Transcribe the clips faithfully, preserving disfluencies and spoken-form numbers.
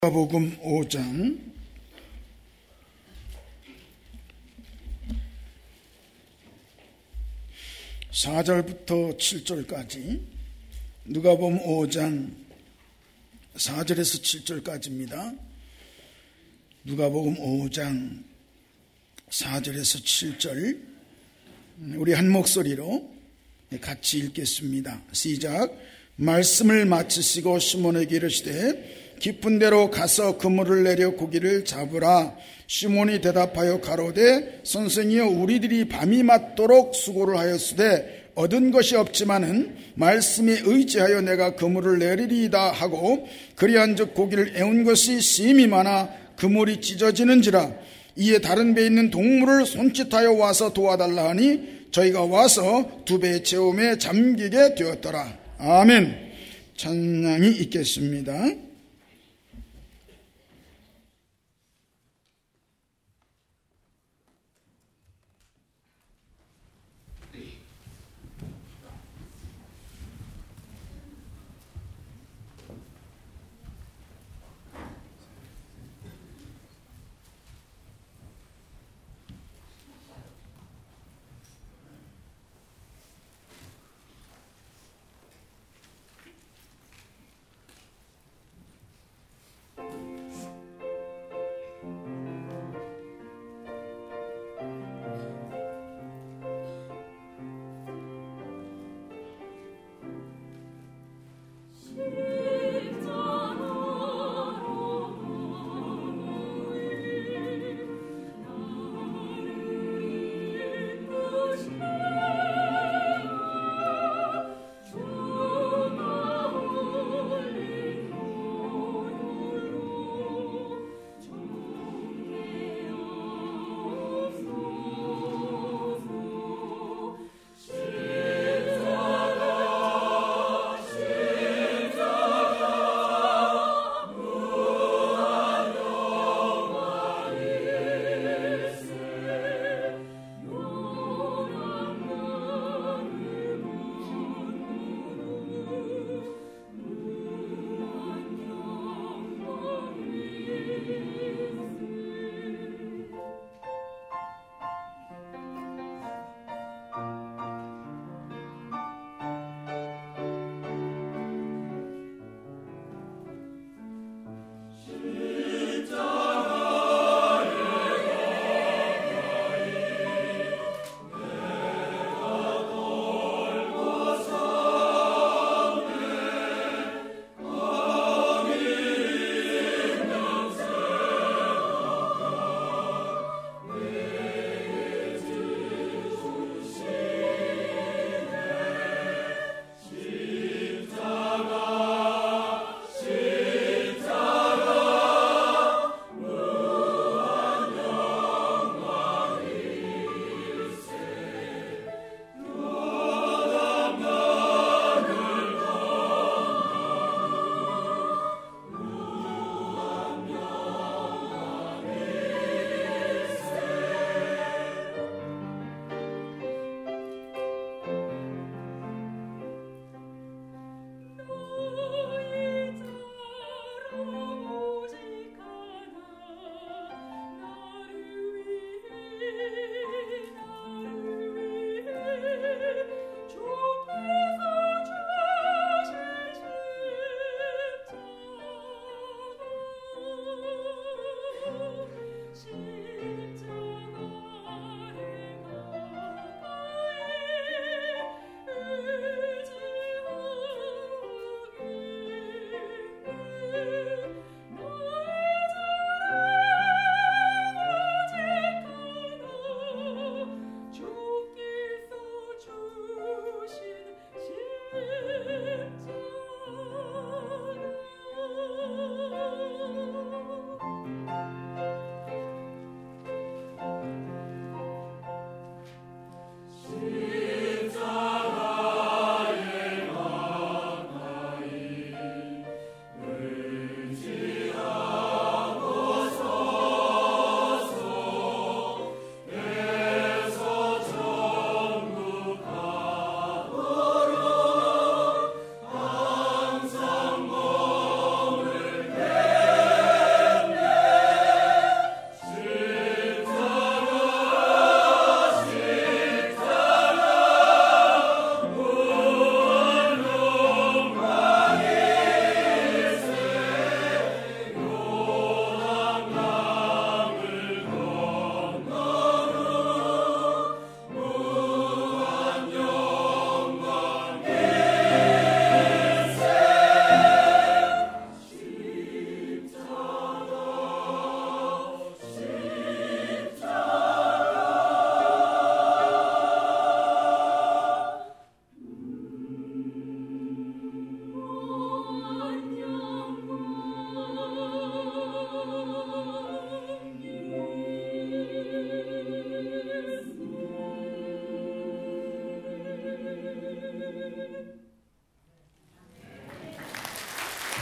누가복음 오 장 사 절부터 칠 절까지, 누가복음 오 장 사 절에서 칠 절까지입니다. 누가복음 오 장 사 절에서 칠 절, 우리 한 목소리로 같이 읽겠습니다. 시작. 말씀을 마치시고 시몬에게 이르시되 깊은 데로 가서 그물을 내려 고기를 잡으라. 시몬이 대답하여 가로되 선생이여, 우리들이 밤이 맞도록 수고를 하였으되 얻은 것이 없지만은 말씀에 의지하여 내가 그물을 내리리이다 하고, 그리한즉 고기를 애운 것이 심히 많아 그물이 찢어지는지라. 이에 다른 배에 있는 동물을 손짓하여 와서 도와달라 하니 저희가 와서 두 배의 체험에 잠기게 되었더라. 아멘. 찬양이 있겠습니다.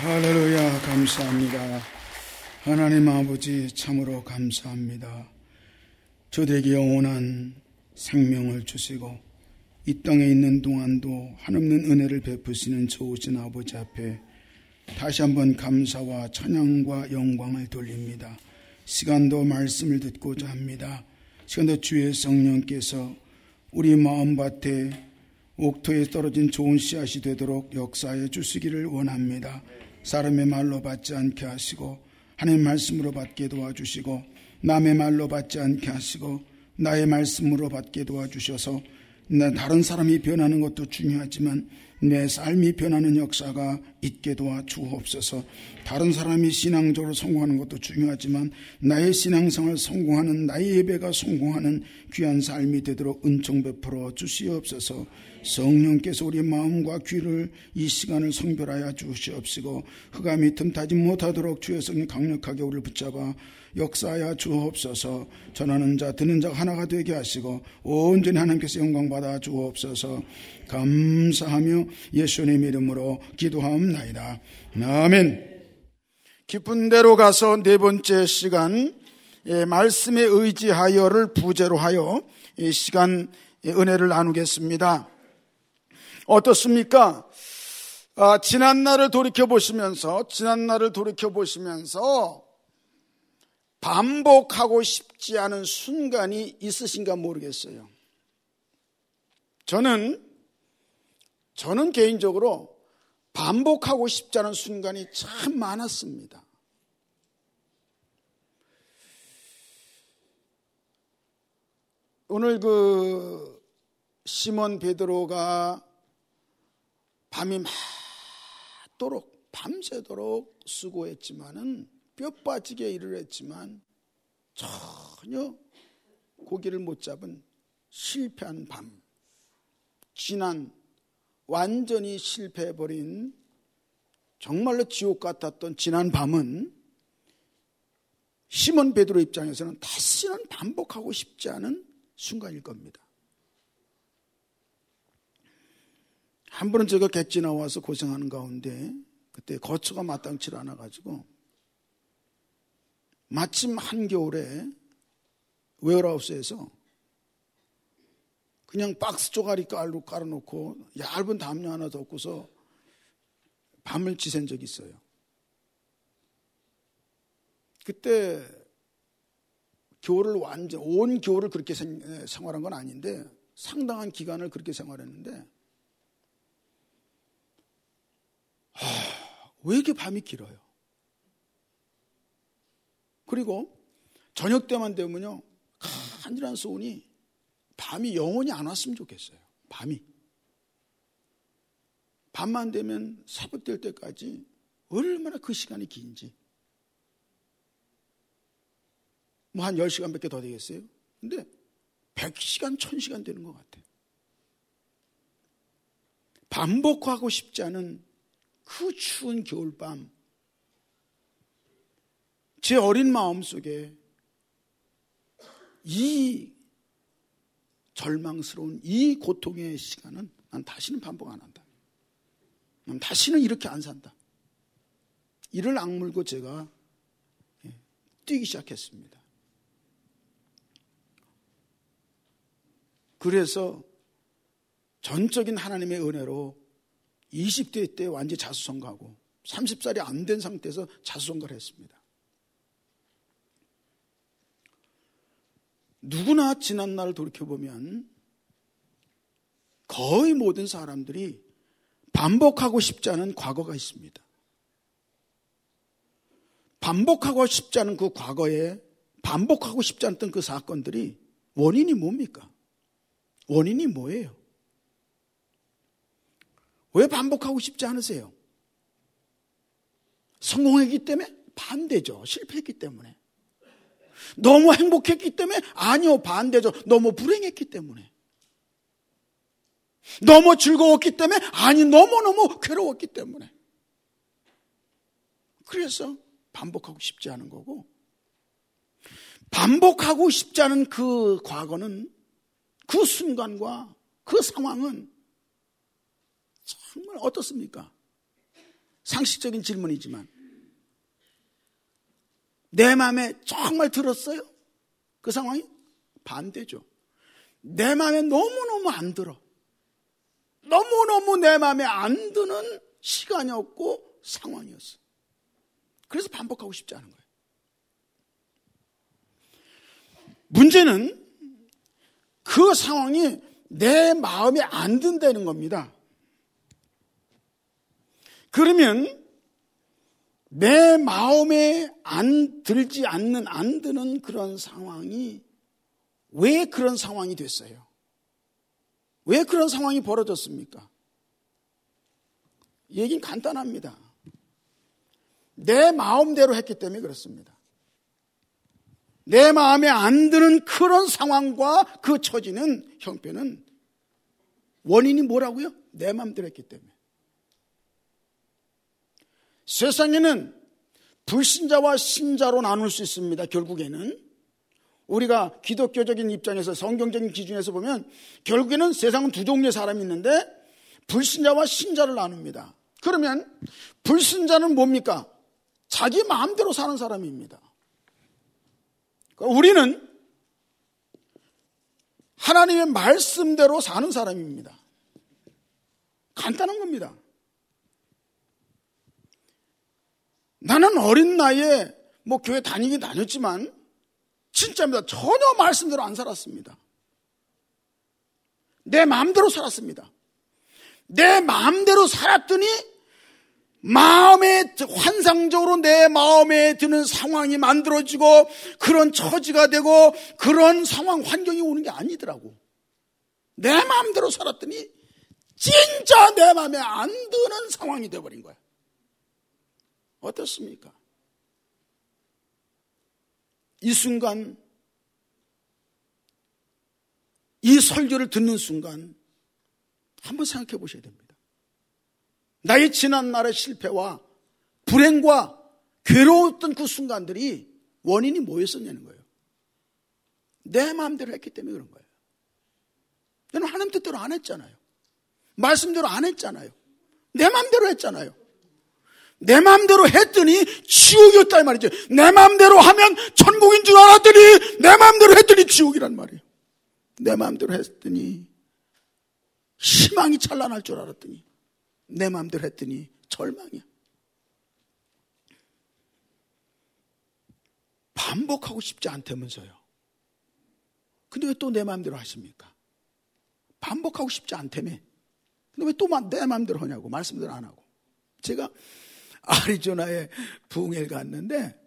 할렐루야, 감사합니다. 하나님 아버지 참으로 감사합니다. 저들에게 영원한 생명을 주시고 이 땅에 있는 동안도 한없는 은혜를 베푸시는 좋으신 아버지 앞에 다시 한번 감사와 찬양과 영광을 돌립니다. 시간도 말씀을 듣고자 합니다. 시간도 주의 성령께서 우리 마음밭에 옥토에 떨어진 좋은 씨앗이 되도록 역사해 주시기를 원합니다. 사람의 말로 받지 않게 하시고 하나님의 말씀으로 받게 도와주시고 남의 말로 받지 않게 하시고 나의 말씀으로 받게 도와주셔서 다른 사람이 변하는 것도 중요하지만 내 삶이 변하는 역사가 있게 도와주옵소서. 다른 사람이 신앙적으로 성공하는 것도 중요하지만 나의 신앙생활 성공하는, 나의 예배가 성공하는 귀한 삶이 되도록 은총 베풀어 주시옵소서. 성령께서 우리 마음과 귀를 이 시간을 성별하여 주시옵시고 흑암이 틈타지 못하도록 주의 성령 강력하게 우리를 붙잡아 역사하여 주옵소서. 전하는 자 듣는 자가 하나가 되게 하시고 온전히 하나님께서 영광 받아 주옵소서. 감사하며 예수님 이름으로 기도하옵나이다. 아멘. 기쁜 대로 가서 네 번째 시간, 말씀에 의지하여를 부제로 하여 이 시간 은혜를 나누겠습니다. 어떻습니까? 아, 지난 날을 돌이켜 보시면서 지난 날을 돌이켜 보시면서 반복하고 싶지 않은 순간이 있으신가 모르겠어요. 저는 저는 개인적으로 반복하고 싶지 않은 순간이 참 많았습니다. 오늘 그 시몬 베드로가 밤이 맞도록 밤새도록 수고했지만은 뼈 빠지게 일을 했지만 전혀 고기를 못 잡은 실패한 밤, 지난 완전히 실패해버린 정말로 지옥 같았던 지난 밤은 시몬 베드로 입장에서는 다시는 반복하고 싶지 않은 순간일 겁니다. 한 번은 제가 객지 나와서 고생하는 가운데 그때 거처가 마땅치 않아가지고 마침 한겨울에 웨어하우스에서 그냥 박스 쪼가리 깔로 깔아놓고 얇은 담요 하나 덮고서 밤을 지샌 적이 있어요. 그때 겨울을 완전 온 겨울을 그렇게 생, 생활한 건 아닌데 상당한 기간을 그렇게 생활했는데 하, 왜 이렇게 밤이 길어요? 그리고 저녁 때만 되면요 간절한 소원이 밤이 영원히 안 왔으면 좋겠어요. 밤이 밤만 되면 새벽 될 때까지 얼마나 그 시간이 긴지 뭐 한 열 시간밖에 더 되겠어요? 근데 백 시간, 천 시간 되는 것 같아요. 반복하고 싶지 않은 그 추운 겨울밤, 제 어린 마음속에 이 절망스러운 이 고통의 시간은 난 다시는 반복 안 한다. 난 다시는 이렇게 안 산다. 이를 악물고 제가 뛰기 시작했습니다. 그래서 전적인 하나님의 은혜로 이십 대 때 완전히 자수성가하고 서른 살이 안 된 상태에서 자수성가를 했습니다. 누구나 지난 날을 돌이켜보면 거의 모든 사람들이 반복하고 싶지 않은 과거가 있습니다. 반복하고 싶지 않은 그 과거에 반복하고 싶지 않던 그 사건들이 원인이 뭡니까? 원인이 뭐예요? 왜 반복하고 싶지 않으세요? 성공했기 때문에? 반대죠. 실패했기 때문에. 너무 행복했기 때문에? 아니요, 반대죠. 너무 불행했기 때문에. 너무 즐거웠기 때문에? 아니, 너무너무 괴로웠기 때문에. 그래서 반복하고 싶지 않은 거고, 반복하고 싶지 않은 그 과거는, 그 순간과 그 상황은 정말 어떻습니까? 상식적인 질문이지만 내 마음에 정말 들었어요? 그 상황이? 반대죠. 내 마음에 너무너무 안 들어. 너무너무 내 마음에 안 드는 시간이었고 상황이었어. 그래서 반복하고 싶지 않은 거예요. 문제는 그 상황이 내 마음에 안 든다는 겁니다. 그러면 내 마음에 안 들지 않는, 안 드는 그런 상황이 왜 그런 상황이 됐어요? 왜 그런 상황이 벌어졌습니까? 얘기는 간단합니다. 내 마음대로 했기 때문에 그렇습니다. 내 마음에 안 드는 그런 상황과 그 처지는, 형편은 원인이 뭐라고요? 내 마음대로 했기 때문에. 세상에는 불신자와 신자로 나눌 수 있습니다. 결국에는 우리가 기독교적인 입장에서, 성경적인 기준에서 보면 결국에는 세상은 두 종류의 사람이 있는데 불신자와 신자를 나눕니다. 그러면 불신자는 뭡니까? 자기 마음대로 사는 사람입니다. 우리는 하나님의 말씀대로 사는 사람입니다. 간단한 겁니다. 나는 어린 나이에 뭐 교회 다니긴 다녔지만 진짜입니다. 전혀 말씀대로 안 살았습니다. 내 마음대로 살았습니다. 내 마음대로 살았더니 마음에, 환상적으로 내 마음에 드는 상황이 만들어지고 그런 처지가 되고 그런 상황, 환경이 오는 게 아니더라고. 내 마음대로 살았더니 진짜 내 마음에 안 드는 상황이 되어버린 거야. 어떻습니까? 이 순간, 이 설교를 듣는 순간 한번 생각해 보셔야 됩니다. 나의 지난날의 실패와 불행과 괴로웠던 그 순간들이 원인이 뭐였었냐는 거예요. 내 마음대로 했기 때문에 그런 거예요. 저는 하나님 뜻대로 안 했잖아요. 말씀대로 안 했잖아요. 내 마음대로 했잖아요. 내 마음대로 했더니 지옥이었다 이 말이죠. 내 마음대로 하면 천국인 줄 알았더니 내 마음대로 했더니 지옥이란 말이에요. 내 마음대로 했더니 희망이 찬란할 줄 알았더니 내 마음대로 했더니 절망이야. 반복하고 싶지 않다면서요. 근데 왜 또 내 마음대로 하십니까? 반복하고 싶지 않다며. 근데 왜 또 내 마음대로 하냐고. 말씀대로 안 하고. 제가 아리조나에 부흥회를 갔는데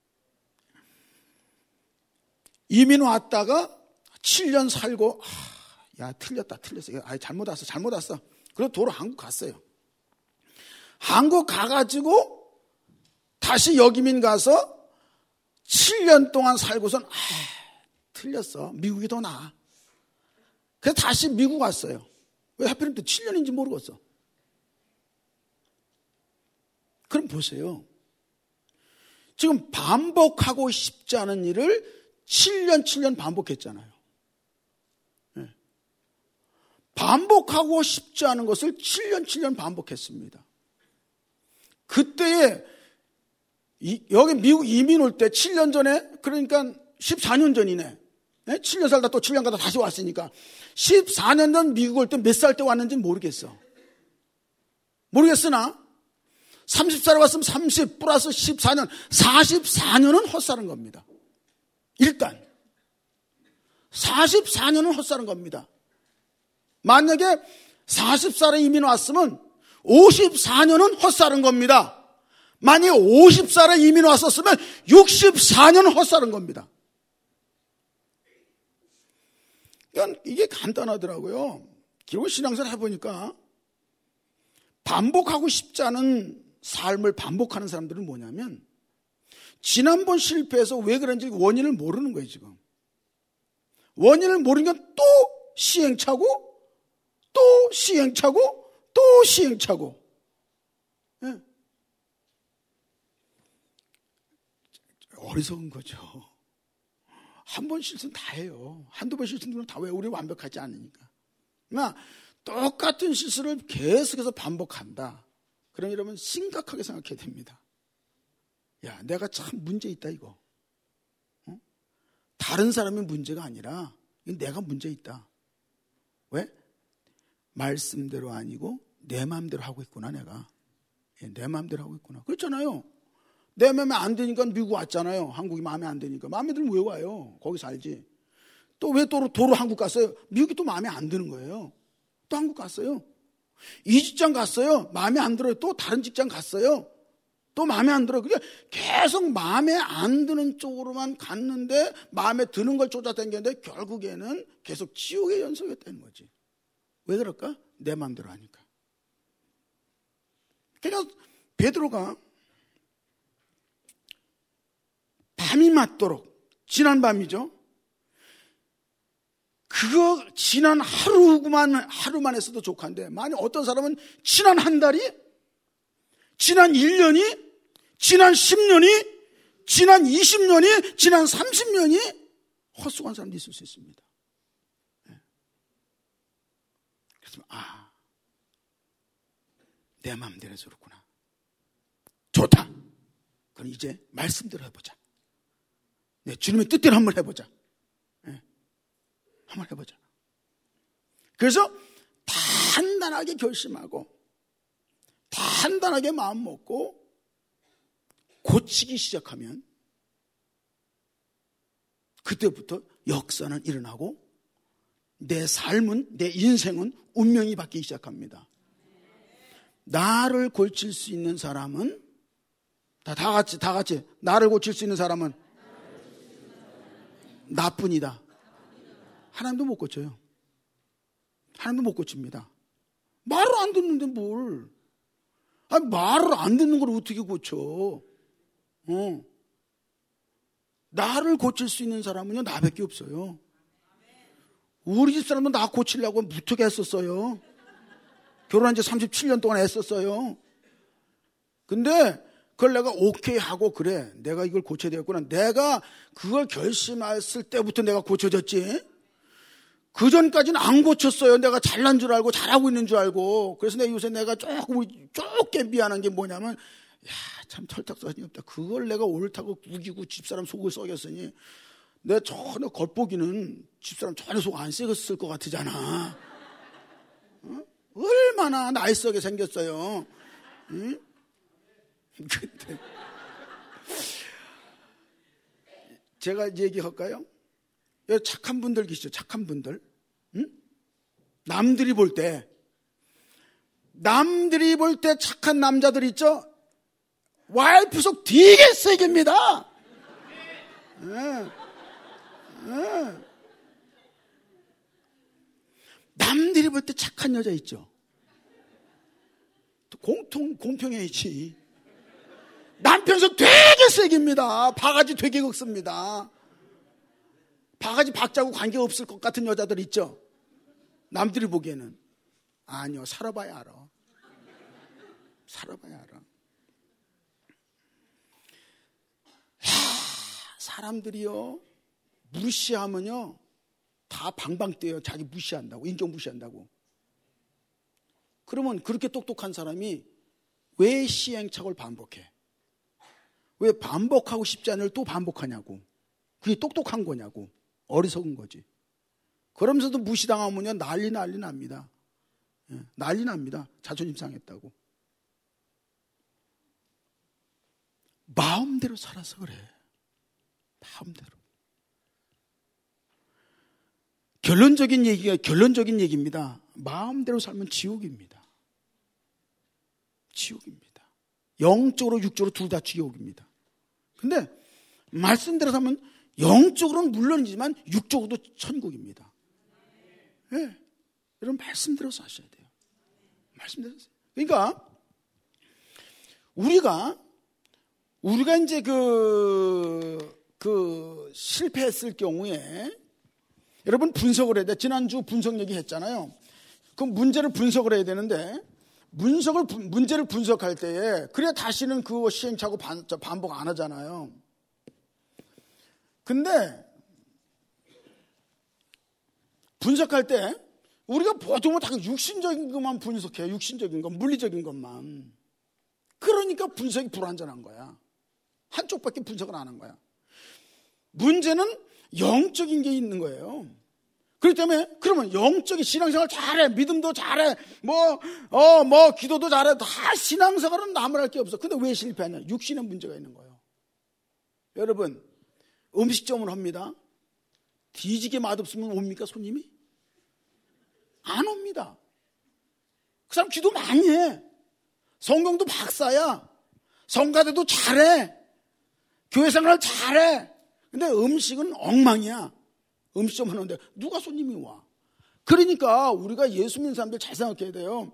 이민 왔다가 칠 년 살고 아, 야 틀렸다 틀렸어. 아, 잘못 왔어 잘못 왔어. 그래서 도로 한국 갔어요. 한국 가가지고 다시 여기민 가서 칠 년 동안 살고선 아, 틀렸어. 미국이 더 나아. 그래서 다시 미국 왔어요. 왜 하필이면 또 칠 년인지 모르겠어. 그럼 보세요. 지금 반복하고 싶지 않은 일을 칠 년, 칠 년 반복했잖아요. 네. 반복하고 싶지 않은 것을 칠 년, 칠 년 반복했습니다. 그때에 이, 여기 미국 이민 올 때 칠 년 전에 그러니까 십사 년 전이네. 네? 칠 년 살다 또 칠 년 가다 다시 왔으니까 십사 년 전 미국 올 때 몇 살 때 왔는지는 모르겠어. 모르겠으나 서른 살에 왔으면 삼십 플러스 십사 년, 사십사 년은 헛살은 겁니다. 일단 사십사 년은 헛살은 겁니다. 만약에 마흔 살에 이민 왔으면 오십사 년은 헛살은 겁니다. 만약에 오십 살에 이민 왔었으면 육십사 년은 헛살은 겁니다. 그러니까 이게 간단하더라고요. 기록 신앙생활 해보니까 반복하고 싶지 않은 삶을 반복하는 사람들은 뭐냐면 지난번 실패해서 왜 그런지 원인을 모르는 거예요. 지금 원인을 모르니까 또 시행착오 또 시행착오 또 시행착오. 네. 어리석은 거죠. 한 번 실수는 다 해요. 한두 번 실수는 다 왜 우리 완벽하지 않으니까. 그러나 똑같은 실수를 계속해서 반복한다. 그럼 여러분 심각하게 생각해야 됩니다. 야, 내가 참 문제 있다 이거. 어? 다른 사람이 문제가 아니라 내가 문제 있다. 왜? 말씀대로 아니고 내 마음대로 하고 있구나 내가. 예, 내 마음대로 하고 있구나. 그렇잖아요. 내 마음에 안 되니까 미국 왔잖아요. 한국이 마음에 안 되니까. 마음에 들면 왜 와요? 거기 살지. 또 왜 또 도로 한국 갔어요? 미국이 또 마음에 안 드는 거예요. 또 한국 갔어요. 이 직장 갔어요. 마음에 안 들어요. 또 다른 직장 갔어요. 또 마음에 안 들어요. 그냥 계속 마음에 안 드는 쪽으로만 갔는데 마음에 드는 걸 쫓아다녔는데 결국에는 계속 지옥의 연속이었다는 거지. 왜 그럴까? 내 마음대로 하니까. 그러니까 베드로가 밤이 맞도록, 지난 밤이죠. 그거 지난 하루만, 하루만 했어도 족한데, 만약 어떤 사람은 지난 한 달이, 지난 일 년이, 지난 십 년이, 지난 이십 년이, 지난 삼십 년이 헛수고한 사람도 있을 수 있습니다. 그래서, 아, 내 마음대로 해서 그렇구나. 좋다. 그럼 이제 말씀대로 해보자. 네, 주님의 뜻대로 한번 해보자. 네, 한번 해보자. 그래서 단단하게 결심하고 단단하게 마음 먹고 고치기 시작하면 그때부터 역사는 일어나고 내 삶은, 내 인생은 운명이 바뀌기 시작합니다. 나를 고칠 수 있는 사람은 다, 다 같이 다 같이 나를 고칠 수 있는 사람은 나뿐이다. 하나님도 못 고쳐요. 하나님도 못 고칩니다. 말을 안 듣는데 뭘? 아니, 말을 안 듣는 걸 어떻게 고쳐? 어. 나를 고칠 수 있는 사람은요, 나밖에 없어요. 우리 집 사람은 나 고치려고 무척 애썼어요. 결혼한 지 삼십칠 년 동안 애썼어요. 근데 그걸 내가 오케이 하고, 그래, 내가 이걸 고쳐야 되겠구나. 내가 그걸 결심했을 때부터 내가 고쳐졌지. 그 전까지는 안 고쳤어요. 내가 잘난 줄 알고 잘하고 있는 줄 알고. 그래서 내가 요새 내가 조금 조금 미안한 게 뭐냐면, 야, 참 털딱선이 없다. 그걸 내가 옳다고 우기고 집사람 속을 썩였으니 내 전혀 겉보기는 집사람 전혀 속 안 썩였을 것 같으잖아. 어? 얼마나 나이스하게 생겼어요. 응? 근데 제가 얘기할까요? 여기 착한 분들 계시죠? 착한 분들. 응? 남들이 볼 때 남들이 볼 때 착한 남자들 있죠? 와이프 속 되게 세게입니다. 응. 응. 남들이 볼 때 착한 여자 있죠? 공통, 공평해야지. 남편 속 되게 세게입니다. 바가지 되게 긁습니다. 바가지 박자고 관계없을 것 같은 여자들 있죠? 남들이 보기에는. 아니요, 살아봐야 알아. 살아봐야 알아. 하, 사람들이요, 무시하면요, 다 방방 뛰어요. 자기 무시한다고, 인정 무시한다고. 그러면 그렇게 똑똑한 사람이 왜 시행착오를 반복해? 왜 반복하고 싶지 않을 또 반복하냐고. 그게 똑똑한 거냐고. 어리석은 거지. 그러면서도 무시당하면요, 난리 난리 납니다. 예, 난리 납니다. 자존심 상했다고. 마음대로 살아서 그래. 마음대로. 결론적인 얘기가 결론적인 얘기입니다. 마음대로 살면 지옥입니다. 지옥입니다. 영적으로 육적으로 둘 다 지옥입니다. 근데 말씀대로 살면 영적으로는 물론이지만 육적으로도 천국입니다. 예. 네. 여러분 말씀대로 사셔야 돼요. 말씀대로. 그러니까 우리가 우리가 이제 그, 그 실패했을 경우에 여러분 분석을 해야 돼. 지난주 분석 얘기했잖아요. 그 문제를 분석을 해야 되는데 문석을 문제를 분석할 때에 그래야 다시는 그 시행착오 반, 반복 안 하잖아요. 근데 분석할 때 우리가 보통은 다 육신적인 것만 분석해요. 육신적인 것, 물리적인 것만. 그러니까 분석이 불완전한 거야. 한쪽밖에 분석을 안 한 거야. 문제는 영적인 게 있는 거예요. 그렇기 때문에 그러면 영적인 신앙생활 잘해, 믿음도 잘해, 뭐, 어, 뭐, 기도도 잘해. 다 신앙생활은 나무랄 게 없어. 근데 왜 실패하냐? 육신에 문제가 있는 거예요. 여러분, 음식점을 합니다. 뒤지게 맛없으면 옵니까, 손님이? 안 옵니다. 그 사람 기도 많이 해. 성경도 박사야. 성가대도 잘해. 교회생활 잘해. 근데 음식은 엉망이야. 음식점 하는데 누가 손님이 와? 그러니까 우리가 예수 믿는 사람들 잘 생각해야 돼요.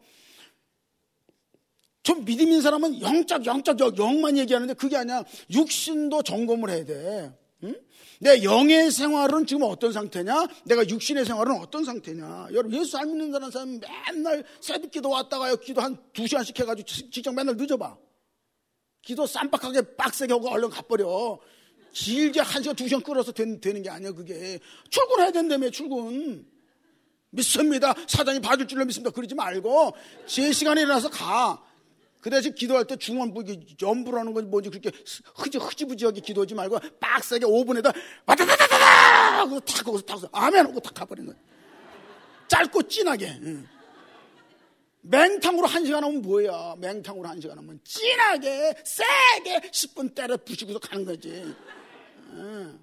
좀 믿음 있는 사람은 영적 영적 영만 얘기하는데 그게 아니야. 육신도 점검을 해야 돼. 응? 내 영의 생활은 지금 어떤 상태냐? 내가 육신의 생활은 어떤 상태냐? 여러분, 예수 안 믿는 사람 맨날 새벽기도 왔다가요 기도 한 두 시간씩 해가지고 직접 맨날 늦어봐. 기도 쌈박하게 빡세게 하고 얼른 가버려. 길게 한 시간 두 시간 끌어서 된, 되는 게 아니야. 그게 출근해야 된다며. 출근 믿습니다, 사장이 봐줄 줄로 믿습니다, 그러지 말고 제 시간에 일어나서 가. 그 대신 기도할 때 중원 연부라는 건 뭐지, 그렇게 흐지, 흐지부지하게 기도하지 말고 빡세게 오 분에다 와다다다다다 하고 탁 거기서 탁 아멘 하고 탁 가버리는 거야. 짧고 진하게. 응. 맹탕으로 한 시간 하면 뭐야? 맹탕으로 한 시간 하면 진하게 세게 십 분 때려 부시고서 가는 거지. 응.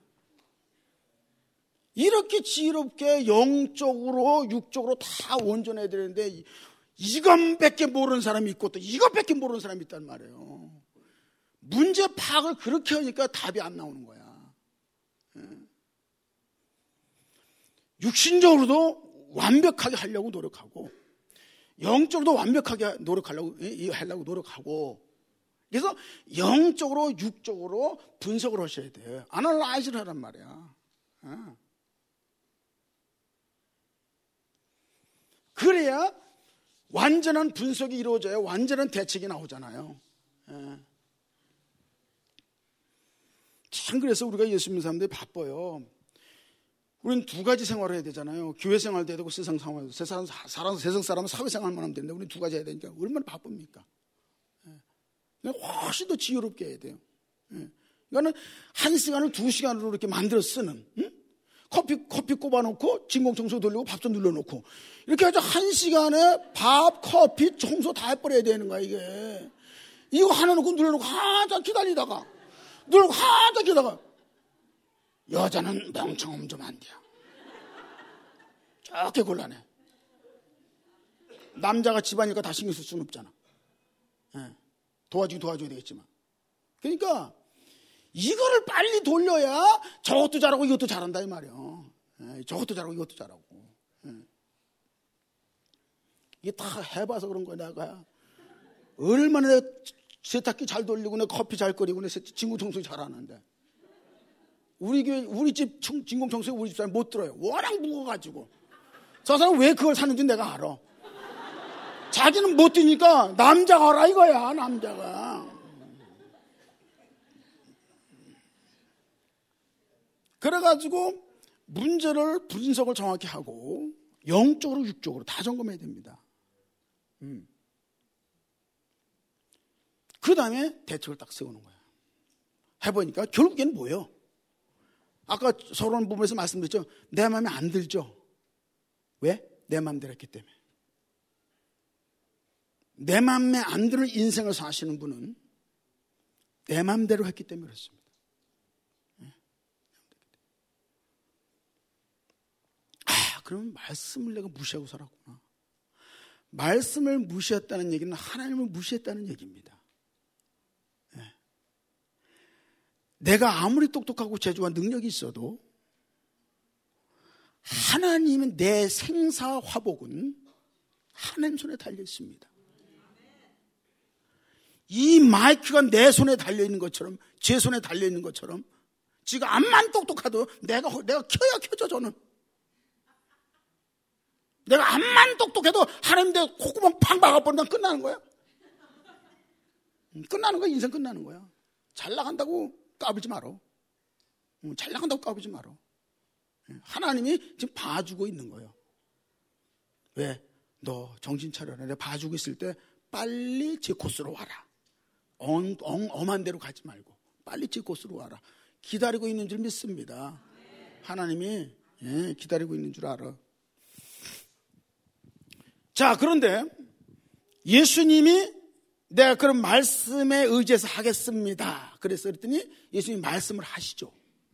이렇게 지혜롭게 영적으로 육적으로 다 온전해야 되는데 이것밖에 모르는 사람이 있고 또 이것밖에 모르는 사람이 있단 말이에요. 문제 파악을 그렇게 하니까 답이 안 나오는 거야. 육신적으로도 완벽하게 하려고 노력하고 영적으로도 완벽하게 노력하려고 하려고 노력하고 그래서 영적으로 육적으로 분석을 하셔야 돼요. 아날라이즈를 하란 말이야. 그래야 완전한 분석이 이루어져야 완전한 대책이 나오잖아요. 예. 참 그래서 우리가 예수 믿는 사람들이 바빠요. 우리는 두 가지 생활을 해야 되잖아요. 교회 생활도 해야 되고 세상 생활도. 세상 사람, 세상 사람은 사회생활만 하면 되는데 우리는 두 가지 해야 되니까 얼마나 바쁩니까? 예. 훨씬 더 지혜롭게 해야 돼요. 예. 이거는 한 시간을 두 시간으로 이렇게 만들어 쓰는. 응? 커피, 커피 꼽아놓고 진공청소 돌리고 밥 좀 눌러놓고 이렇게 해서 한 시간에 밥, 커피, 청소 다 해버려야 되는 거야 이게. 이거 하나 놓고 눌러놓고 한참 기다리다가 눌러놓고 한참 기다리다가 여자는 멍청하면 좀 안 돼요. 저렇게 곤란해. 남자가 집안이니까 다 신경 쓸 수는 없잖아. 예. 도와주기 도와줘야 되겠지만. 그러니까 이거를 빨리 돌려야 저것도 잘하고 이것도 잘한다 이 말이에요. 예, 저것도 잘하고 이것도 잘하고. 예. 이게 다 해봐서 그런 거야. 내가 얼마나 내가 세탁기 잘 돌리고 내 커피 잘 끓이고 내 진공청소 잘하는데 우리 교회 우리 집 진공청소에 우리 집사람 못 들어요. 워낙 무거워가지고. 저 사람 왜 그걸 샀는지 내가 알아. 자기는 못 뛰니까 남자가 하라 이거야. 남자가. 그래가지고 문제를 분석을 정확히 하고 영적으로 육적으로 다 점검해야 됩니다. 음. 그 다음에 대책을 딱 세우는 거야. 해보니까 결국에는 뭐예요? 아까 서론 부분에서 말씀드렸죠. 내 마음에 안 들죠. 왜? 내 마음대로 했기 때문에. 내 마음에 안 드는 인생을 사시는 분은 내 마음대로 했기 때문에 그렇습니다. 아, 그러면 말씀을 내가 무시하고 살았구나. 말씀을 무시했다는 얘기는 하나님을 무시했다는 얘기입니다. 네. 내가 아무리 똑똑하고 재주와 능력이 있어도 하나님은 내 생사 화복은 하나님 손에 달려 있습니다. 이 마이크가 내 손에 달려 있는 것처럼, 제 손에 달려 있는 것처럼, 지금 암만 똑똑해도 내가 내가 켜야 켜져. 저는 내가 암만 똑똑해도 하나님 내 콧구멍 팡 박아버리면 끝나는 거야. 끝나는 거야. 인생 끝나는 거야. 잘 나간다고 까불지 말어. 잘 나간다고 까불지 말어. 하나님이 지금 봐주고 있는 거예요. 왜? 너 정신 차려라. 내가 봐주고 있을 때 빨리 제 코스로 와라. 엄, 엄, 엄한 데로 가지 말고 빨리 제 곳으로 와라. 기다리고 있는 줄 믿습니다. 하나님이 예, 기다리고 있는 줄 알아. 자, 그런데 예수님이 내가 그런 말씀에 의지해서 하겠습니다. 그래서 그랬더니 예수님이 말씀을 하시죠.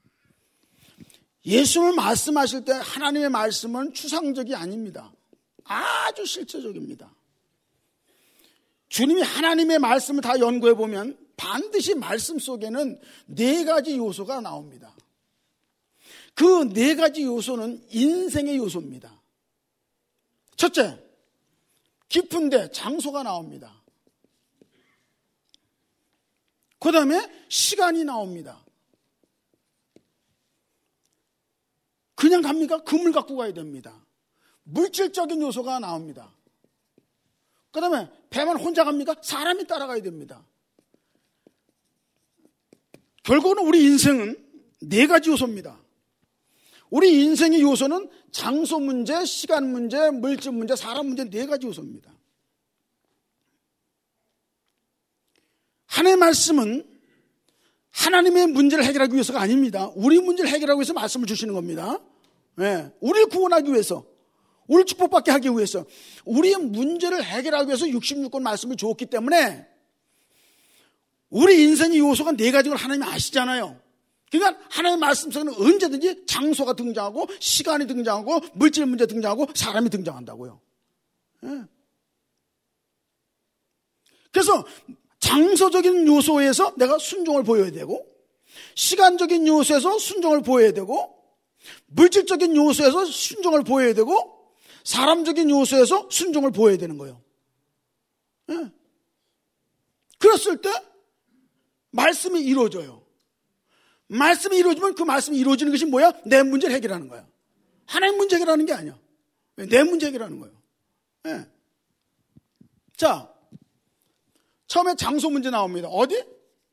예수님을 말씀하실 때 하나님의 말씀은 추상적이 아닙니다. 아주 실제적입니다. 주님이 하나님의 말씀을 다 연구해 보면 반드시 말씀 속에는 네 가지 요소가 나옵니다. 그 네 가지 요소는 인생의 요소입니다. 첫째, 깊은데 장소가 나옵니다. 그 다음에 시간이 나옵니다. 그냥 갑니까? 금을 갖고 가야 됩니다. 물질적인 요소가 나옵니다. 그 다음에 배만 혼자 갑니까? 사람이 따라가야 됩니다. 결국은 우리 인생은 네 가지 요소입니다. 우리 인생의 요소는 장소 문제, 시간 문제, 물질 문제, 사람 문제 네 가지 요소입니다. 하나님의 말씀은 하나님의 문제를 해결하기 위해서가 아닙니다. 우리 문제를 해결하기 위해서 말씀을 주시는 겁니다. 네, 우리를 구원하기 위해서, 우리를 축복받게 하기 위해서, 우리의 문제를 해결하기 위해서 육십육 권 말씀을 주었기 때문에 우리 인생의 요소가 네 가지를 하나님이 아시잖아요. 그러니까 하나님의 말씀 속에는 언제든지 장소가 등장하고 시간이 등장하고 물질 문제 등장하고 사람이 등장한다고요. 네. 그래서 장소적인 요소에서 내가 순종을 보여야 되고, 시간적인 요소에서 순종을 보여야 되고, 물질적인 요소에서 순종을 보여야 되고, 사람적인 요소에서 순종을 보여야 되는 거예요. 네. 그랬을 때 말씀이 이루어져요. 말씀이 이루어지면 그 말씀이 이루어지는 것이 뭐야? 내 문제를 해결하는 거야. 하나님 문제 해결하는 게 아니야. 내 문제 해결하는 거예요. 네. 자, 처음에 장소 문제 나옵니다. 어디?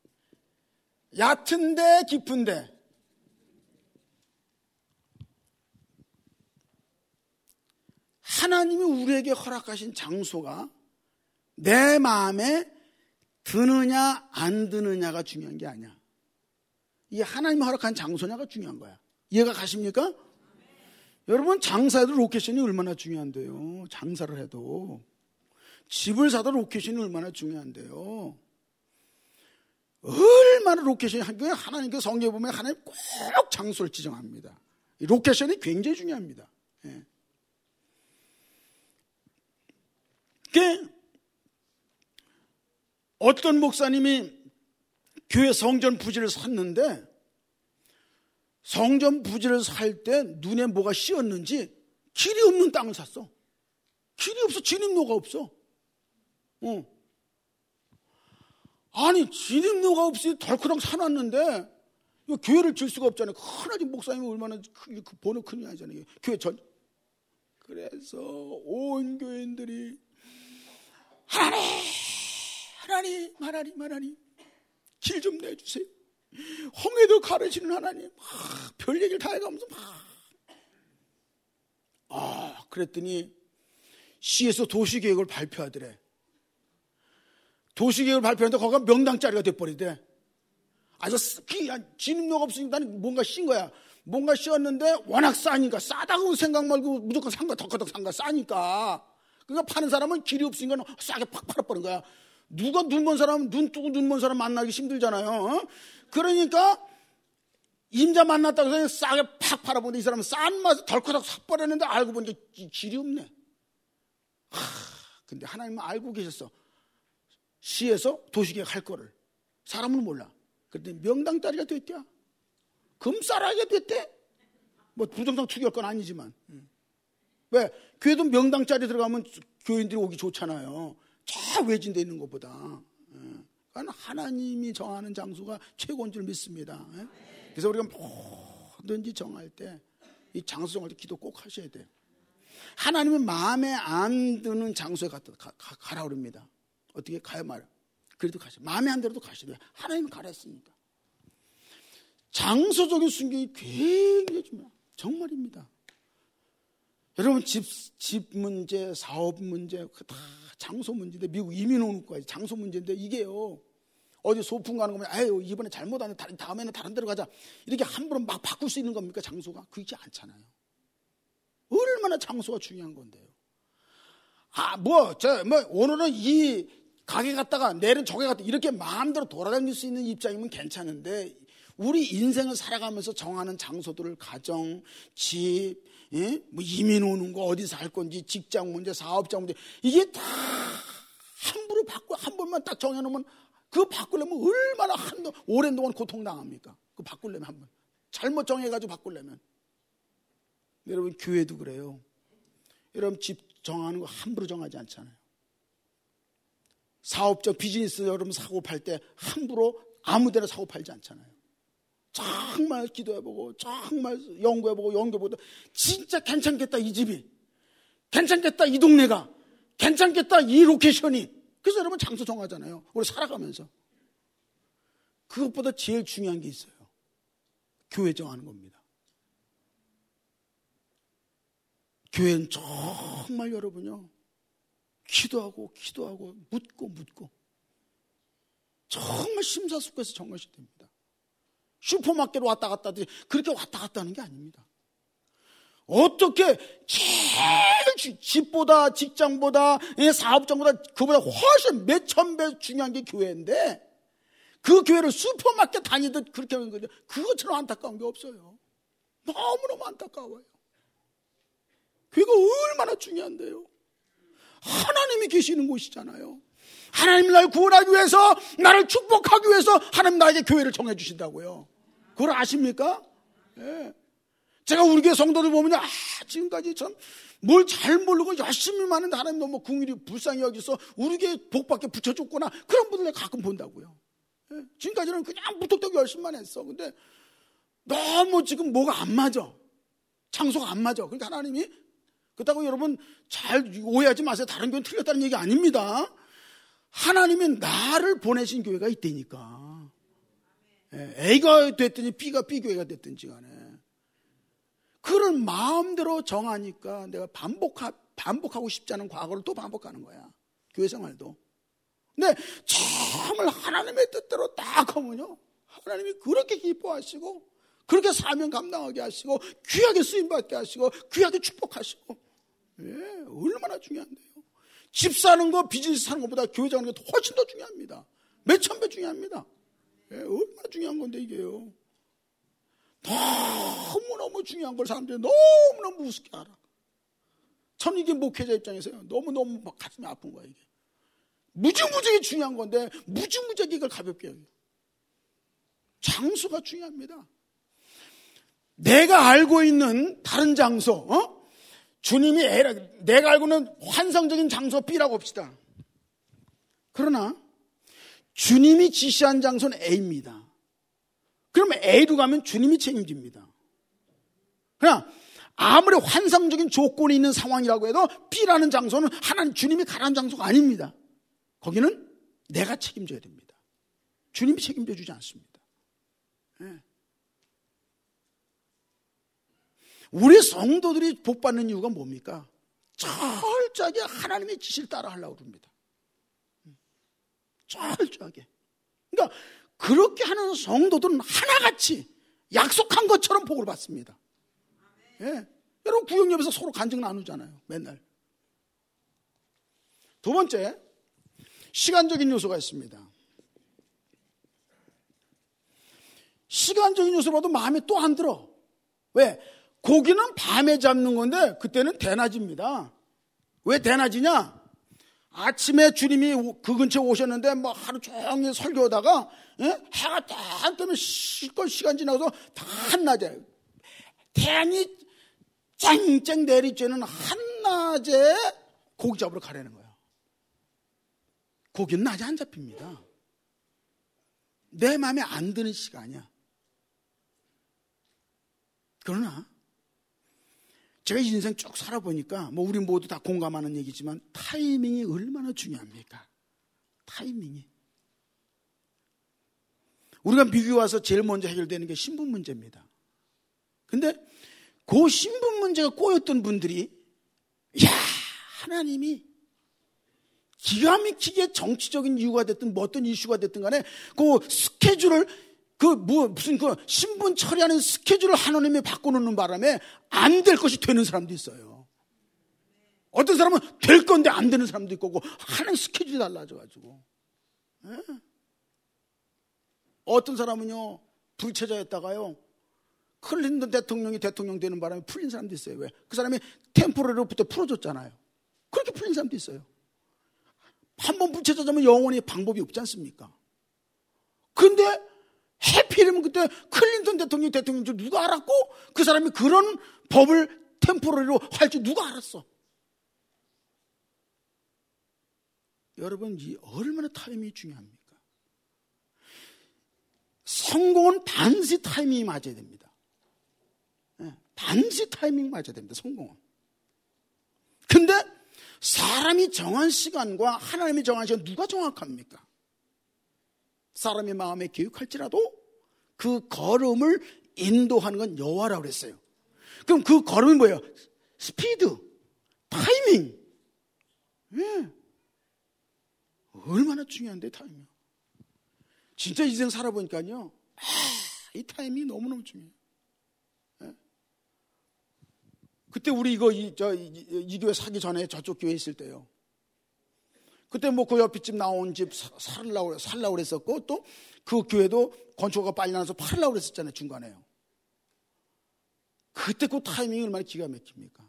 얕은데 깊은데. 하나님이 우리에게 허락하신 장소가 내 마음에 드느냐 안 드느냐가 중요한 게 아니야. 이게 하나님이 허락한 장소냐가 중요한 거야. 이해가 가십니까? 네. 여러분, 장사해도 로케이션이 얼마나 중요한데요. 장사를 해도. 집을 사도 로케이션이 얼마나 중요한데요. 얼마나 로케이션이, 하나님께서 성경에 보면 하나님 꼭 장소를 지정합니다. 이 로케이션이 굉장히 중요합니다. 예. 그 어떤 목사님이 교회 성전 부지를 샀는데 성전 부지를 살 때 눈에 뭐가 씌었는지 길이 없는 땅을 샀어. 길이 없어. 진입로가 없어. 어. 아니, 진입로가 없이 덜커덩 사놨는데 이거 교회를 질 수가 없잖아요. 하나님 목사님이 얼마나 그, 그 번호 큰 아니잖아요. 교회 전. 그래서 온 교인들이 하나님, 하나님, 하나님, 하나님, 길 좀 내주세요. 홍해도 가르치는 하나님. 아, 별 얘기를 다 해가면서 막. 아, 그랬더니 시에서 도시계획을 발표하더래. 도시계획을 발표하는데 거기가 명당짜리가 돼버리대. 아주 진입로가 없으니까 뭔가 씌인 거야. 뭔가 씌웠는데 워낙 싸니까, 싸다고 생각 말고 무조건 산 거야. 덕커덕 산 거야. 싸니까. 그러니까 파는 사람은 길이 없으니까 싸게 팍 팔아버린 거야. 누가 눈 먼 사람, 눈 뜨고 눈 먼 사람 만나기 힘들잖아요. 어? 그러니까 임자 만났다고 해서 싸게 팍 팔아보는데 이 사람은 싼 맛에 덜커덕 사버렸는데 알고 보니까 길이 없네. 하, 근데 하나님은 알고 계셨어. 시에서 도시계획 할 거를. 사람은 몰라. 그랬더니 명당짜리가 됐대. 금싸라기가 됐대. 뭐 부동산 투기할 건 아니지만. 왜? 교회도 명당짜리 들어가면 교인들이 오기 좋잖아요. 저 외진데 있는 것보다. 그러니까 하나님이 정하는 장소가 최고인 줄 믿습니다. 그래서 우리가 뭐든지 정할 때, 이 장소 정할 때 기도 꼭 하셔야 돼요. 하나님은 마음에 안 드는 장소에 가, 가, 가, 가라 그럽니다. 어떻게 가요 말이야. 그래도 가셔. 마음에 안 들어도 가셔야 돼요. 하나님은 가라 했으니까. 장소적인 순경이 굉장히 중요해요. 정말입니다. 여러분, 집, 집 문제, 사업 문제, 다 장소 문제인데, 미국 이민 오는 거까지 장소 문제인데, 이게요, 어디 소풍 가는 거면 아유 이번에 잘못하네 다음에는 다른 데로 가자 이렇게 함부로 막 바꿀 수 있는 겁니까? 장소가 그렇지 않잖아요. 얼마나 장소가 중요한 건데요. 아 뭐 저 뭐 오늘은 이 가게 갔다가 내일은 저게 갔다 이렇게 마음대로 돌아다닐 수 있는 입장이면 괜찮은데 우리 인생을 살아가면서 정하는 장소들을 가정, 집, 예? 뭐 이민 오는 거 어디 살 건지 직장 문제, 사업장 문제 이게 다 함부로 바꿔 한 번만 딱 정해놓으면 그거 바꾸려면 얼마나 한도 오랜 동안 고통당합니까? 그거 바꾸려면 한 번 잘못 정해가지고 바꾸려면 여러분 교회도 그래요. 여러분 집 정하는 거 함부로 정하지 않잖아요. 사업적 비즈니스 여러분 사고 팔 때 함부로 아무데나 사고 팔지 않잖아요. 정말 기도해보고 정말 연구해보고 연구해보고 진짜 괜찮겠다 이 집이 괜찮겠다 이 동네가 괜찮겠다 이 로케이션이 그래서 여러분 장소 정하잖아요. 우리 살아가면서 그것보다 제일 중요한 게 있어요. 교회 정하는 겁니다. 교회는 정말 여러분요 기도하고 기도하고 묻고 묻고 정말 심사숙고해서 정하셔야 됩니다. 슈퍼마켓 왔다 갔다 하듯이 그렇게 왔다 갔다 하는 게 아닙니다. 어떻게 제일 집보다 직장보다 사업장보다 그보다 훨씬 몇천 배 중요한 게 교회인데 그 교회를 슈퍼마켓 다니듯 그렇게 하는 거죠. 그것처럼 안타까운 게 없어요. 너무너무 안타까워요. 교회가 얼마나 중요한데요. 하나님이 계시는 곳이잖아요. 하나님 날 구원하기 위해서 나를 축복하기 위해서 하나님 나에게 교회를 정해 주신다고요. 그걸 아십니까? 예. 제가 우리 교회 성도들 보면 아 지금까지 참 뭘 잘 모르고 열심히 하는데 하나님 너무 궁일이 불쌍히 여기서 우리 교회 복받게 붙여줬구나 그런 분들 가끔 본다고요. 예. 지금까지는 그냥 무턱대고 열심히만 했어. 근데 너무 지금 뭐가 안 맞아. 장소가 안 맞아. 그러니까 하나님이 그렇다고 여러분 잘 오해하지 마세요. 다른 교회는 틀렸다는 얘기 아닙니다. 하나님이 나를 보내신 교회가 있다니까. A가 됐든지 B가 B 교회가 됐든지 간에 그걸 마음대로 정하니까 내가 반복하, 반복하고 싶지 않은 과거를 또 반복하는 거야. 교회 생활도. 근데 정말 하나님의 뜻대로 딱 하면요 하나님이 그렇게 기뻐하시고 그렇게 사명 감당하게 하시고 귀하게 쓰임받게 하시고 귀하게 축복하시고 예, 얼마나 중요한데요. 집 사는 거 비즈니스 사는 것보다 교회 가는 게 훨씬 더 중요합니다. 몇천 배 중요합니다. 예, 얼마나 중요한 건데 이게요. 너무너무 중요한 걸 사람들이 너무너무 우습게 알아. 전 이게 목회자 입장에서요 너무너무 가슴이 아픈 거야. 이게 무지무지하게 중요한 건데 무지무지하게 이걸 가볍게 여겨요. 장소가 중요합니다. 내가 알고 있는 다른 장소 어? 주님이 A라, 내가 알고는 환상적인 장소 B라고 봅시다. 그러나 주님이 지시한 장소는 A입니다. 그러면 A로 가면 주님이 책임집니다. 그냥 아무리 환상적인 조건이 있는 상황이라고 해도 B라는 장소는 하나님 주님이 가라는 장소가 아닙니다. 거기는 내가 책임져야 됩니다. 주님이 책임져 주지 않습니다. 네. 우리 성도들이 복받는 이유가 뭡니까? 철저하게 하나님의 지시를 따라 하려고 합니다. 철저하게. 그러니까 그렇게 하는 성도들은 하나같이 약속한 것처럼 복을 받습니다. 예. 여러분 구역옆에서 서로 간증 나누잖아요. 맨날. 두 번째 시간적인 요소가 있습니다. 시간적인 요소로도 마음에 또 안 들어. 왜? 고기는 밤에 잡는 건데 그때는 대낮입니다. 왜 대낮이냐? 아침에 주님이 그 근처에 오셨는데 뭐 하루 종일 설교하다가 예? 해가 딱 뜨면 실컷 시간 지나서 다 한낮에 태양이 쨍쨍 내리쬐는 한낮에 고기 잡으러 가라는 거야. 고기는 낮에 안 잡힙니다. 내 마음에 안 드는 시간이야. 그러나 제가 인생 쭉 살아보니까 뭐 우리 모두 다 공감하는 얘기지만 타이밍이 얼마나 중요합니까? 타이밍이. 우리가 미국에 와서 제일 먼저 해결되는 게 신분 문제입니다. 근데 그 신분 문제가 꼬였던 분들이 야 하나님이 기가 막히게 정치적인 이유가 됐든 뭐 어떤 이슈가 됐든 간에 그 스케줄을 그 뭐 무슨 그 신분 처리하는 스케줄을 하나님이 바꿔놓는 바람에 안 될 것이 되는 사람도 있어요. 어떤 사람은 될 건데 안 되는 사람도 있고 하나님 스케줄이 달라져가지고. 네? 어떤 사람은요 불체자였다가요 클린턴 대통령이 대통령 되는 바람에 풀린 사람도 있어요. 왜? 그 사람이 템포러리로부터 풀어줬잖아요. 그렇게 풀린 사람도 있어요. 한번 불체자자면 영원히 방법이 없지 않습니까? 근데 해피이면 그때 클린턴 대통령이 대통령인 줄 누가 알았고 그 사람이 그런 법을 템포러리로 할 줄 누가 알았어? 여러분, 이 얼마나 타이밍이 중요합니까? 성공은 반드시 타이밍이 맞아야 됩니다. 네, 반드시 타이밍이 맞아야 됩니다. 성공은. 근데 사람이 정한 시간과 하나님이 정한 시간 누가 정확합니까? 사람의 마음에 계획할지라도 그 걸음을 인도하는 건 여호와라고 그랬어요. 그럼 그 걸음이 뭐예요? 스피드, 타이밍. 네. 얼마나 중요한데 타이밍. 진짜 인생 살아보니까요, 아, 이 타이밍이 너무너무 중요해요. 네? 그때 우리 이거 이, 저, 이, 이 교회 사기 전에 저쪽 교회 있을 때요. 그때 뭐 그 옆에 집 나온 집 살라고 살라고 그랬었고 또 그 교회도 건축가 빨리 나서 팔라고 그랬었잖아요 중간에요. 그때 그 타이밍이 얼마나 기가 막힙니까?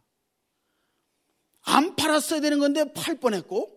안 팔았어야 되는 건데 팔 뻔했고,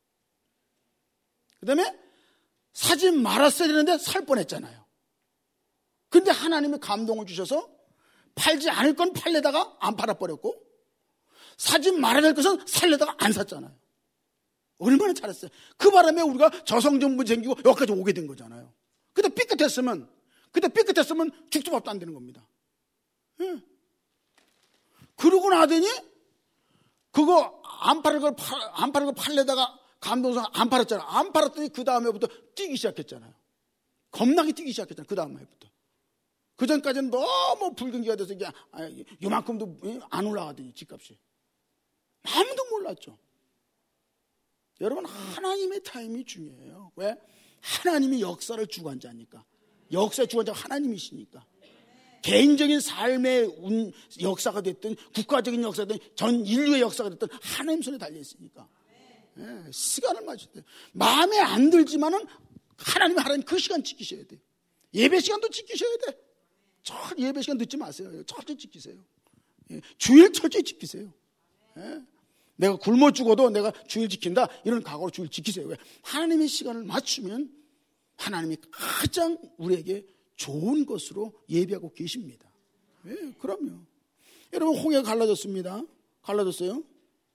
그다음에 사지 말았어야 되는데 살 뻔했잖아요. 근데 하나님이 감동을 주셔서 팔지 않을 건 팔려다가 안 팔아버렸고, 사지 말아야 될 것은 살려다가 안 샀잖아요. 얼마나 잘했어요. 그 바람에 우리가 저성전부 생기고 여기까지 오게 된 거잖아요. 그때 삐끗했으면, 그때 삐끗했으면 죽도 밥도 안 되는 겁니다. 예. 그러고 나더니 그거 안 팔을 걸 팔, 안 팔을 걸 팔려다가 감동상 안 팔았잖아요. 안 팔았더니 그 다음에부터 뛰기 시작했잖아요. 겁나게 뛰기 시작했잖아요. 그 다음 해부터. 그 전까지는 너무 불경기가 돼서 이게 요만큼도 안 올라가더니 집값이. 아무도 몰랐죠. 여러분, 하나님의 타임이 중요해요. 왜? 하나님이 역사를 주관자니까. 역사의 주관자가 하나님이시니까. 개인적인 삶의 운, 역사가 됐든 국가적인 역사가 됐든 전 인류의 역사가 됐든 하나님 손에 달려있으니까. 네, 시간을 맞춰야 돼요. 마음에 안 들지만은 하나님이 하라는 그 시간 지키셔야 돼요. 예배 시간도 지키셔야 돼. 저 예배 시간 늦지 마세요. 철저히 지키세요. 예, 주일 철저히 지키세요. 예. 내가 굶어 죽어도 내가 주일 지킨다 이런 각오로 주일 지키세요. 왜? 하나님의 시간을 맞추면 하나님이 가장 우리에게 좋은 것으로 예비하고 계십니다. 예, 그럼요. 여러분, 홍해가 갈라졌습니다. 갈라졌어요.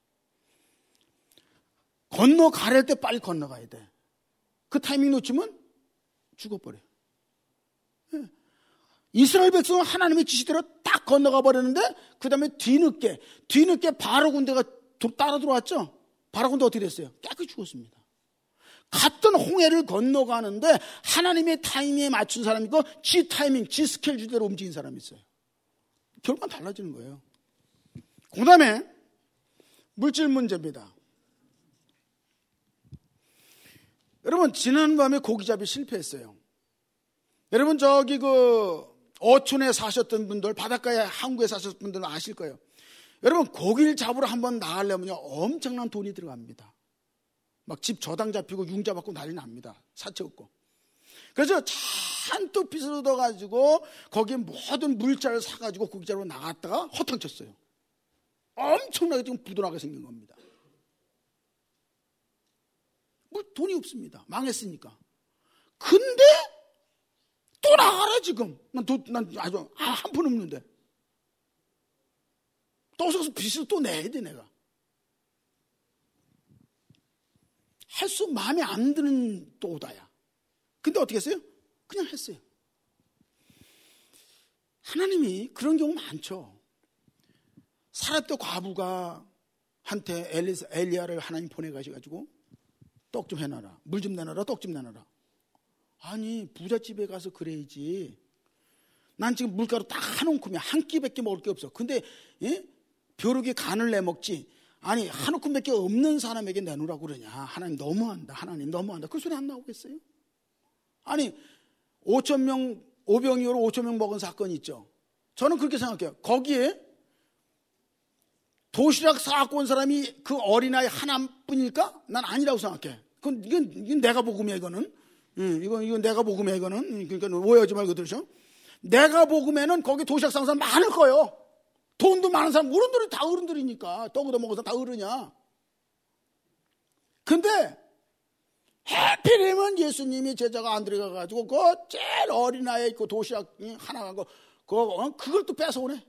건너가릴 때 빨리 건너가야 돼. 그 타이밍 놓치면 죽어버려요. 예. 이스라엘 백성은 하나님의 지시대로 딱 건너가 버렸는데 그 다음에 뒤늦게 뒤늦게 바로 군대가 따라 들어왔죠. 바로 군대 어떻게 됐어요? 깨끗이 죽었습니다. 같은 홍해를 건너가는데 하나님의 타이밍에 맞춘 사람이 있고 지 타이밍, 지 스케줄대로 움직인 사람이 있어요. 결과는 달라지는 거예요. 그 다음에 물질 문제입니다. 여러분, 지난밤에 고기잡이 실패했어요. 여러분, 저기 그 어촌에 사셨던 분들, 바닷가에 항구에 사셨던 분들은 아실 거예요. 여러분, 고기를 잡으러 한번 나가려면요 엄청난 돈이 들어갑니다. 막 집 저당 잡히고 융자 받고 난리 납니다. 사채 없고. 그래서 잔뜩 빚을 얻어가지고 거기에 모든 물자를 사가지고 고기 잡으러 나갔다가 허탕쳤어요. 엄청나게 지금 부도나게 생긴 겁니다. 뭐 돈이 없습니다. 망했으니까. 근데 또 나가라 지금. 난, 도, 난 아주 한 푼 없는데. 또 서서 빚을 또 내야 돼 내가. 할 수 마음에 안 드는 또 오다야. 근데 어떻게 했어요? 그냥 했어요. 하나님이 그런 경우 많죠. 사렙도 과부가 한테 엘리, 엘리야를 하나님 보내가셔가지고 떡 좀 해놔라. 물 좀 내놔라. 떡 좀 내놔라. 아니, 부잣집에 가서 그래야지. 난 지금 물가루 딱 한 움큼이야. 한 끼밖에 먹을 게 없어. 근데 예? 벼룩이 간을 내먹지 아니 한 움큼밖에 없는 사람에게 내놓으라고 그러냐. 하나님 너무한다. 하나님 너무한다. 그 소리 안 나오겠어요? 아니 오천 명 오병이어로 오천 명 먹은 사건 있죠. 저는 그렇게 생각해요. 거기에 도시락 사갖고 온 사람이 그 어린아이 하나뿐일까? 난 아니라고 생각해. 그건 이건, 이건 내가 복음이야 이거는. 응, 이건 이건 내가 복음이야 이거는. 그러니까 오해하지 말고 들으셔. 내가 복음에는 거기 도시락 싸는 사람 많을 거예요. 돈도 많은 사람, 어른들이 다 어른들이니까. 떡 얻어 먹어서 다 어른이야. 근데 해피림은 예수님이 제자가 안 들어가가지고 그 제일 어린아이 그 도시락 하나 간 거, 그거, 그걸 또 뺏어오네.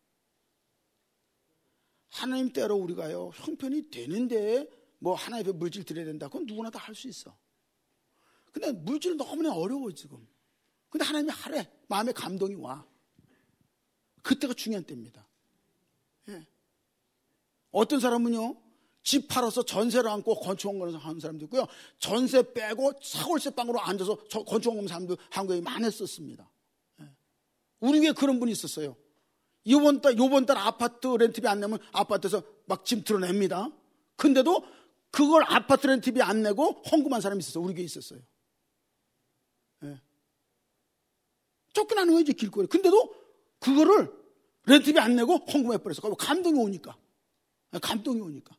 하나님 때로 우리가요, 형편이 되는데 뭐 하나님의 물질 드려야 된다. 그건 누구나 다 할 수 있어. 근데 물질 너무나 어려워 지금. 근데 하나님이 하래. 마음에 감동이 와. 그때가 중요한 때입니다. 예. 어떤 사람은요, 집 팔아서 전세를 안고 건축원금을 하는 사람도 있고요. 전세 빼고 사골세 방으로 앉아서 건축원금 사람도 한국에 많았었습니다. 예. 우리 위에 그런 분이 있었어요. 이번 달, 요번 달 아파트 렌트비 안 내면 아파트에서 막 짐 드러냅니다. 근데도 그걸 아파트 렌트비 안 내고 헌금한 사람이 있었어요. 우리 교회에 있었어요. 예. 쫓겨나는 거예요, 이제 길거리. 근데도 그거를 렌트비 안 내고 헌금해버렸어. 감동이 오니까. 감동이 오니까.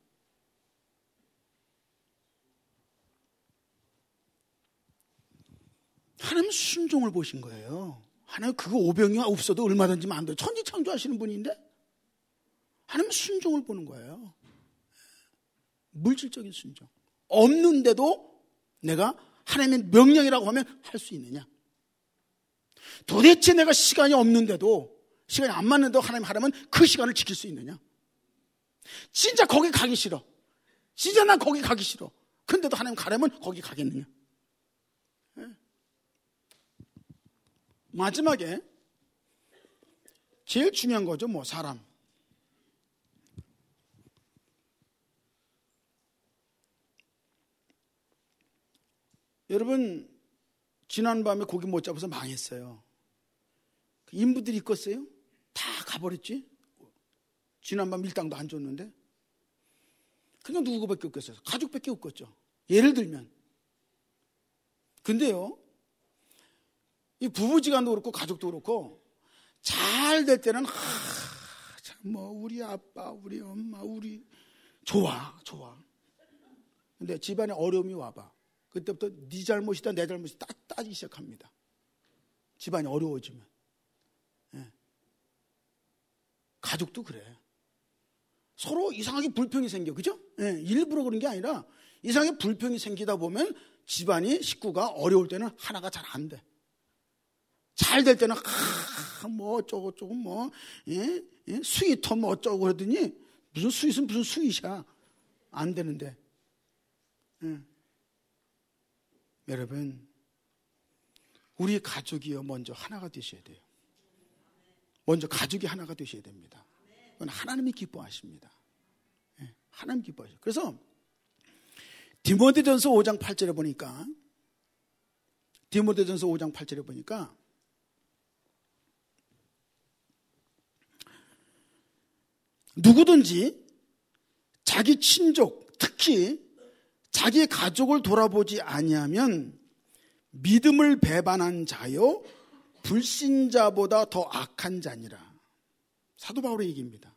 하나님 순종을 보신 거예요. 하나님 그거 오병이 없어도 얼마든지 만들어. 천지창조하시는 분인데 하나님 순종을 보는 거예요. 물질적인 순종. 없는데도 내가 하나님의 명령이라고 하면 할 수 있느냐. 도대체 내가 시간이 없는데도, 시간이 안 맞는데도 하나님 하라면 그 시간을 지킬 수 있느냐. 진짜 거기 가기 싫어. 진짜 난 거기 가기 싫어. 근데도 하나님 가라면 거기 가겠느냐. 마지막에 제일 중요한 거죠. 뭐 사람. 여러분 지난밤에 고기 못 잡아서 망했어요. 인부들이 있겠어요? 다 가버렸지. 지난밤 밀당도 안 줬는데. 그냥 누구밖에 없겠어요? 가족밖에 없겠죠. 예를 들면. 근데요, 이 부부지간도 그렇고 가족도 그렇고 잘 될 때는 하, 참 뭐 우리 아빠, 우리 엄마, 우리 좋아, 좋아. 근데 집안에 어려움이 와봐. 그때부터 네 잘못이다, 내 잘못이다 따, 따지기 시작합니다. 집안이 어려워지면. 예. 가족도 그래. 서로 이상하게 불평이 생겨, 그죠? 예, 일부러 그런 게 아니라 이상하게 불평이 생기다 보면 집안이, 식구가 어려울 때는 하나가 잘 안 돼. 잘 될 때는 아, 뭐 어쩌고 저쩌고 뭐 예? 예? 스위터 뭐 어쩌고 그러더니 무슨 스윗은 무슨 스윗이야. 안 되는데. 예. 여러분 우리 가족이요 먼저 하나가 되셔야 돼요. 먼저 가족이 하나가 되셔야 됩니다. 그건 하나님이 기뻐하십니다. 예, 하나님 기뻐하셔요. 그래서 디모데전서 오 장 팔 절에 보니까 디모데전서 오 장 팔 절에 보니까 누구든지 자기 친족, 특히 자기 가족을 돌아보지 아니하면 믿음을 배반한 자요 불신자보다 더 악한 자니라. 사도 바울의 얘기입니다.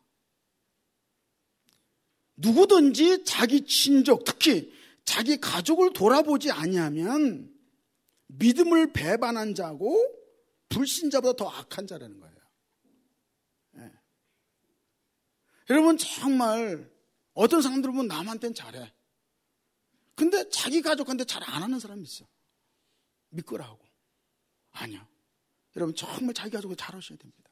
누구든지 자기 친족, 특히 자기 가족을 돌아보지 아니하면 믿음을 배반한 자고 불신자보다 더 악한 자라는 거예요. 네. 여러분 정말 어떤 사람들은 보면 남한테는 잘해. 근데 자기 가족한테 잘 안 하는 사람이 있어. 믿거라 하고. 아니야. 여러분 정말 자기 가족을 잘 하셔야 됩니다.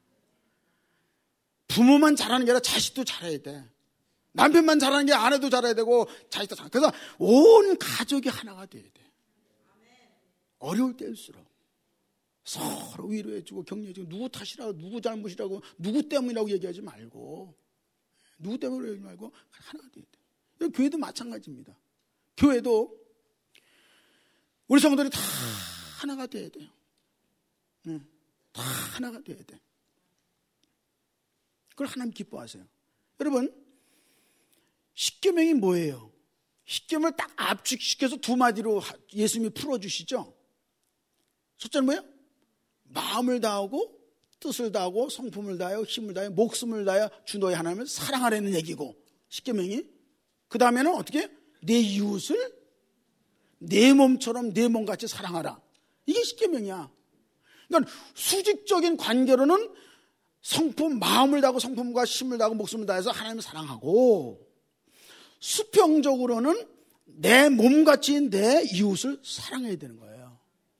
부모만 잘하는 게 아니라 자식도 잘해야 돼. 남편만 잘하는 게 아내도 잘해야 되고 자식도 잘. 그래서 온 가족이 하나가 돼야 돼. 어려울 때일수록 서로 위로해주고 격려해주고 누구 탓이라고 누구 잘못이라고 누구 때문이라고 얘기하지 말고 누구 때문에 얘기하지 말고 하나가 돼야 돼. 교회도 마찬가지입니다. 교회도 우리 성도들이 다 하나가 돼야 돼요. 네, 다 하나가 돼야 돼. 그걸 하나님 기뻐하세요. 여러분 십계명이 뭐예요? 십계명을 딱 압축시켜서 두 마디로 예수님이 풀어주시죠. 첫째는 뭐예요? 마음을 다하고 뜻을 다하고 성품을 다하여 힘을 다하여 목숨을 다하여 주 너의 하나님을 사랑하라는 얘기고, 십계명이. 그 다음에는 어떻게? 내 이웃을 내 몸처럼 내 몸같이 사랑하라. 이게 십계명이야. 그러니까 수직적인 관계로는 성품, 마음을 다하고 성품과 힘을 다하고 목숨을 다해서 하나님을 사랑하고, 수평적으로는 내 몸같이 내 이웃을 사랑해야 되는 거예요.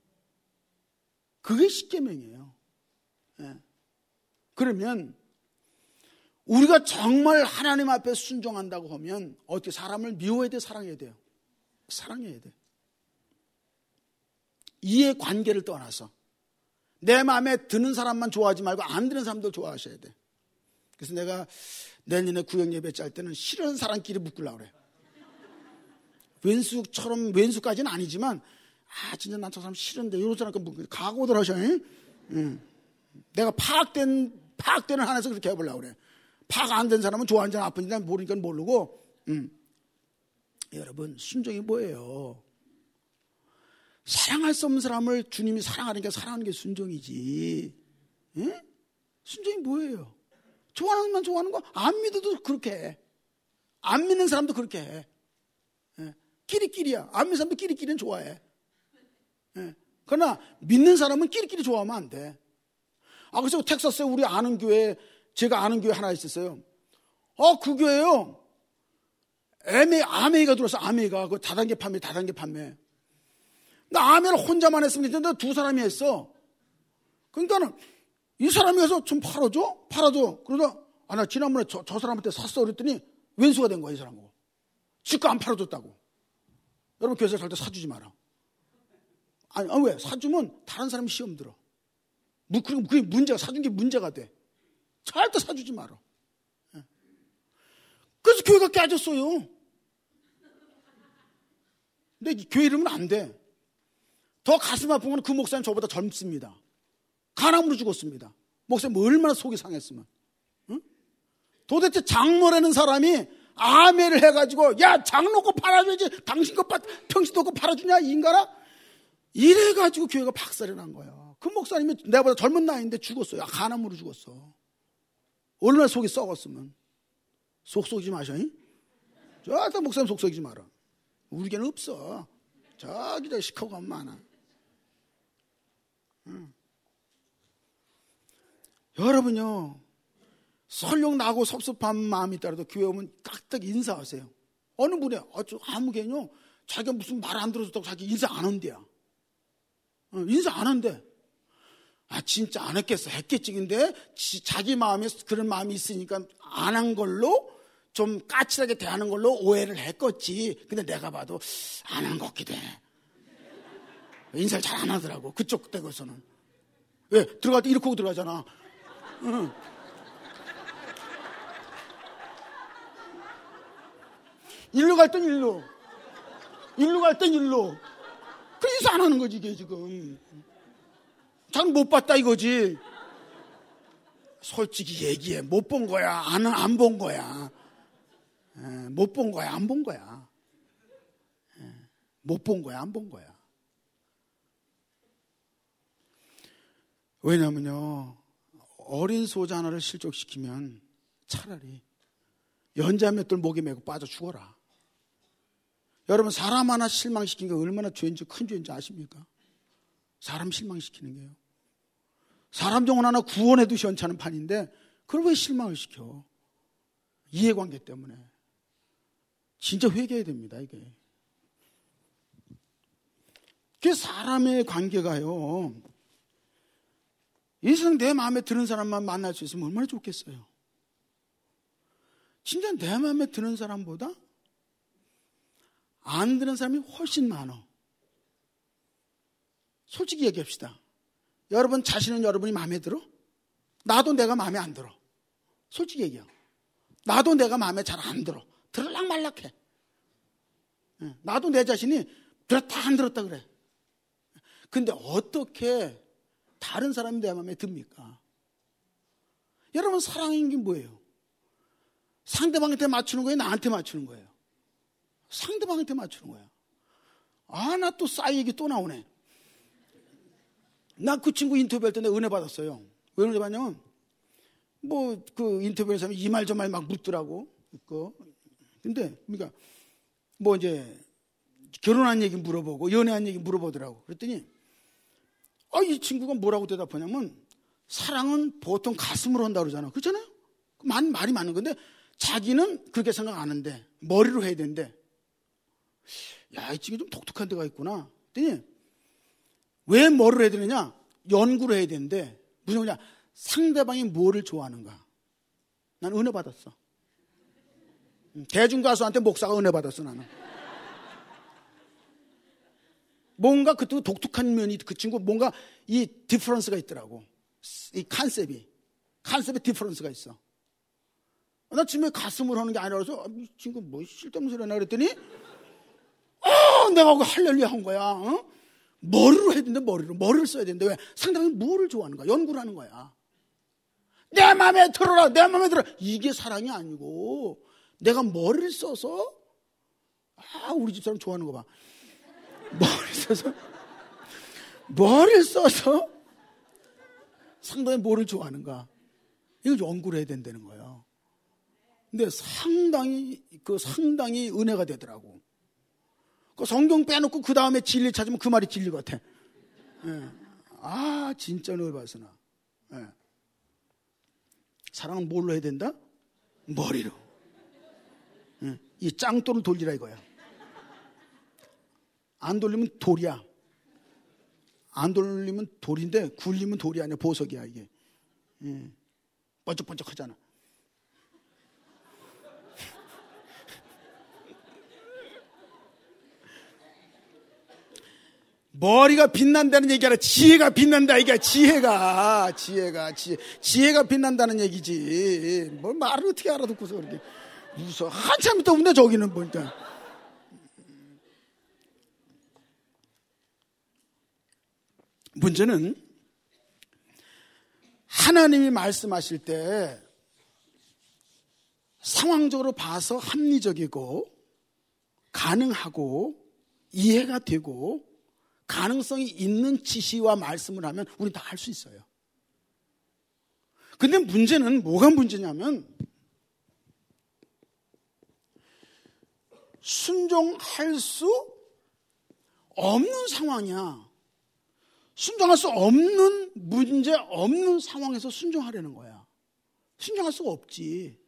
그게 십계명이에요. 예. 그러면 우리가 정말 하나님 앞에 순종한다고 하면 어떻게 사람을 미워해야 돼, 사랑해야 돼요? 사랑해야 돼. 이해관계를 떠나서 내 마음에 드는 사람만 좋아하지 말고 안 드는 사람도 좋아하셔야 돼. 그래서 내가 내년에 구역예배 짤 때는 싫은 사람끼리 묶으려고 그래. 왼수처럼, 왼수까지는 아니지만, 아 진짜 난 저 사람 싫은데 이런 사람과 묶으려 각오들 하셔. 응. 내가 파악된 파악되는 한에서 그렇게 해보려고 그래. 파악 안 된 사람은 좋아하는지 나쁜지 모르니까 모르고. 응. 여러분, 순종이 뭐예요? 사랑할 수 없는 사람을 주님이 사랑하니까 사랑하는 게 순종이지. 응? 순종이 뭐예요? 좋아하는 만 좋아하는 거, 안 믿어도 그렇게 해. 안 믿는 사람도 그렇게 해. 예. 끼리끼리야. 안 믿는 사람도 끼리끼리는 좋아해. 예. 그러나 믿는 사람은 끼리끼리 좋아하면 안 돼. 아, 그래서 텍사스에 우리 아는 교회, 제가 아는 교회 하나 있었어요. 아, 그 교회요. 에메, 아메이가 들어왔어. 아메이가. 그 다단계 판매, 다단계 판매. 나 아메를 혼자만 했으면 됐는데 두 사람이 했어. 그러니까는 이 사람이 해서 좀 팔아줘? 팔아줘. 그러다, 아, 나 지난번에 저, 저 사람한테 샀어. 그랬더니 왼수가 된 거야, 이 사람하고. 지가 안 팔아줬다고. 여러분, 교회에서 살 때 사주지 마라. 아니, 아, 왜? 사주면 다른 사람이 시험 들어. 그리고 그게 문제가, 사준 게 문제가 돼. 절대 사주지 마라. 그래서 교회가 깨졌어요. 근데 교회 이러면 안 돼. 더 가슴 아픈 건 그 목사님 저보다 젊습니다. 간암으로 죽었습니다. 목사님 얼마나 속이 상했으면. 응? 도대체 장로라는 사람이 아멘을 해가지고, 야, 장로 거 팔아줘야지. 당신 거 평신도 거 팔아주냐, 이 인간아? 이래가지고 교회가 박살이 난 거야. 그 목사님이 내보다 젊은 나이인데 죽었어요. 간암으로 죽었어. 얼마나 속이 썩었으면. 속 썩이지 마셔. 저한테 목사님 속 썩이지 마라. 우리 교회는 없어. 저기 저 시커고 가면 많아. 응. 여러분요, 설령 나고 섭섭한 마음이 있더라도 교회 오면 깍딱 인사하세요. 어느 분이 아무 개요, 자기가 무슨 말 안 들어줬다고 자기 인사 안 한대야. 어, 인사 안 한대. 아, 진짜 안 했겠어. 했겠지. 근데 지, 자기 마음에 그런 마음이 있으니까 안 한 걸로 좀 까칠하게 대하는 걸로 오해를 했겠지. 근데 내가 봐도 안 한 것 같기도 해. 인사를 잘 안 하더라고. 그쪽 댁에서는. 왜? 들어갈 때 이렇게 하고 들어가잖아. 응. 일로 갈 땐 일로. 일로 갈 땐 일로. 그 인사 안 하는 거지, 이게 지금. 잘 못 봤다 이거지. 솔직히 얘기해. 못 본 거야. 안, 안 본 거야. 못 본 거야. 안 본 거야. 못 본 거야. 안 본 거야. 왜냐면요, 어린 소자 하나를 실족시키면 차라리 연자맷돌 목에 메고 빠져 죽어라. 여러분, 사람 하나 실망시킨 게 얼마나 죄인지, 큰 죄인지 아십니까? 사람 실망시키는 게요. 사람 정원 하나 구원해도 시원찮은 판인데 그걸 왜 실망을 시켜? 이해관계 때문에. 진짜 회개해야 됩니다, 이게. 그게 사람의 관계가요, 이 세상 내 마음에 드는 사람만 만날 수 있으면 얼마나 좋겠어요. 진짜 내 마음에 드는 사람보다 안 드는 사람이 훨씬 많아. 솔직히 얘기합시다. 여러분 자신은 여러분이 마음에 들어? 나도 내가 마음에 안 들어. 솔직히 얘기해. 나도 내가 마음에 잘 안 들어. 들을락 말락해. 나도 내 자신이 들었다 안 들었다 그래. 근데 어떻게 다른 사람이 내 마음에 듭니까? 여러분, 사랑인 게 뭐예요? 상대방한테 맞추는 거예요? 나한테 맞추는 거예요? 상대방한테 맞추는 거야. 아, 나 또 싸이 얘기 또 나오네. 나 그 친구 인터뷰할 때 내가 은혜 받았어요. 왜 은혜 받냐면, 뭐, 그 인터뷰에서 하면 이 말 저 말 막 묻더라고. 그, 근데, 그러니까, 뭐 이제, 결혼한 얘기 물어보고, 연애한 얘기 물어보더라고. 그랬더니, 아, 이 친구가 뭐라고 대답하냐면, 사랑은 보통 가슴으로 한다고 그러잖아. 그렇잖아요? 만, 말이 맞는 건데, 자기는 그렇게 생각 안 하는데, 머리로 해야 되는데, 야, 이 친구 좀 독특한 데가 있구나. 그랬더니, 왜 뭐를 해야 되느냐? 연구를 해야 되는데, 무슨 거냐? 상대방이 뭐를 좋아하는가? 난 은혜 받았어. 대중가수한테 목사가 은혜 받았어, 나는. 뭔가 그 독특한 면이 그 친구, 뭔가 이 디퍼런스가 있더라고. 이 컨셉이. 컨셉에 디퍼런스가 있어. 나 지금 가슴으로 하는 게 아니라서, 아, 이 친구 뭐 쓸데없는 소리 하나 그랬더니, 어, 내가 그 할렐루야 한 거야. 어? 머리로 해야 되는데, 머리로. 머리를 써야 되는데, 왜? 상대방이 뭐를 좋아하는 거야? 연구를 하는 거야. 내 마음에 들어라, 내 마음에 들어. 이게 사랑이 아니고, 내가 머리를 써서, 아, 우리 집사람 좋아하는 거 봐. 머리를 써서, 머리를 써서, 상대방이 뭐를 좋아하는가. 이걸 연구를 해야 된다는 거예요. 근데 상당히, 그 상당히 은혜가 되더라고. 그 성경 빼놓고 그 다음에 진리 찾으면 그 말이 진리 같아. 예. 아, 진짜 은혜 받았으나. 예. 사랑은 뭘로 해야 된다? 머리로. 예. 이 짱돌을 돌리라 이거야. 안 돌리면 돌이야. 안 돌리면 돌인데 굴리면 돌이 아니야. 보석이야 이게. 예. 번쩍번쩍 하잖아. 머리가 빛난다는 얘기 아니라 지혜가 빛난다 이게. 지혜가 지혜가 지혜, 지혜가 빛난다는 얘기지. 뭘 말을 어떻게 알아듣고서 그렇게 웃어. 한참 있다 웃네 저기는 보니까. 문제는 하나님이 말씀하실 때 상황적으로 봐서 합리적이고 가능하고 이해가 되고 가능성이 있는 지시와 말씀을 하면 우리는 다 할 수 있어요. 근데 문제는 뭐가 문제냐면 순종할 수 없는 상황이야. 순종할 수 없는 문제 없는 상황에서 순종하려는 거야. 순종할 수가 없지.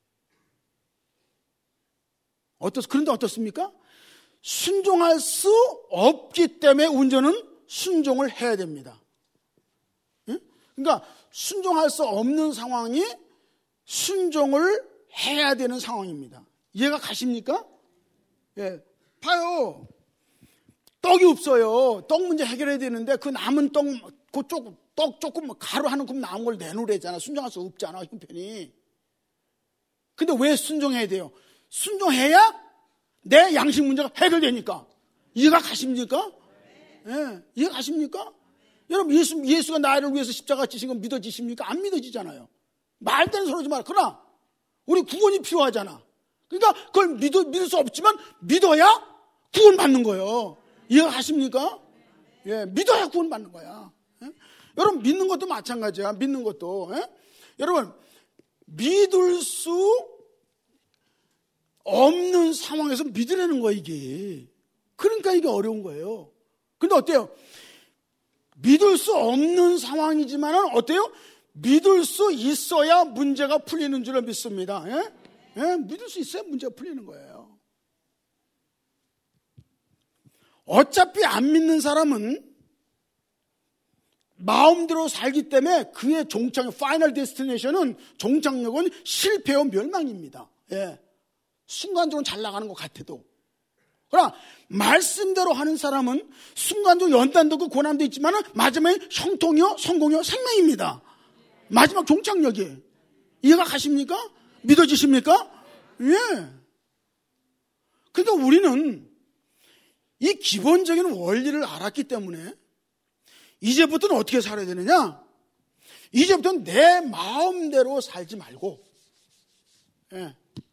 어떻, 그런데 어떻습니까? 순종할 수 없기 때문에 운전은 순종을 해야 됩니다. 응? 그러니까 순종할 수 없는 상황이 순종을 해야 되는 상황입니다. 이해가 가십니까? 예, 봐요. 떡이 없어요. 떡 문제 해결해야 되는데 그 남은 떡, 그 조금, 떡 조금 가루 한 움큼 남은 걸 내놓으래잖아. 순종할 수 없잖아, 형편이. 근데 왜 순종해야 돼요? 순종해야 내 양식 문제가 해결되니까. 이해가 가십니까? 예, 이해가 가십니까? 여러분, 예수, 예수가 나를 위해서 십자가 지신 건 믿어지십니까? 안 믿어지잖아요. 말대로 소리 하지 마라. 그러나, 우리 구원이 필요하잖아. 그러니까, 그걸 믿어, 믿을 수 없지만, 믿어야 구원 받는 거예요. 이해가 가십니까? 예, 믿어야 구원 받는 거야. 예? 여러분, 믿는 것도 마찬가지야. 믿는 것도. 예? 여러분, 믿을 수 없는 상황에서 믿으라는 거야, 이게. 그러니까 이게 어려운 거예요. 근데 어때요? 믿을 수 없는 상황이지만 어때요? 믿을 수 있어야 문제가 풀리는 줄을 믿습니다. 예? 예? 믿을 수 있어야 문제가 풀리는 거예요. 어차피 안 믿는 사람은 마음대로 살기 때문에 그의 종착, 파이널 데스티네이션은 종착역은 실패와 멸망입니다. 예. 순간적으로 잘 나가는 것 같아도. 그러나 말씀대로 하는 사람은 순간적으로 연단도 그 고난도 있지만 마지막에 형통이요 성공이요 생명입니다. 마지막 종착역이. 이해가 가십니까? 믿어지십니까? 예. 그러니까 우리는 이 기본적인 원리를 알았기 때문에 이제부터는 어떻게 살아야 되느냐? 이제부터는 내 마음대로 살지 말고, 예.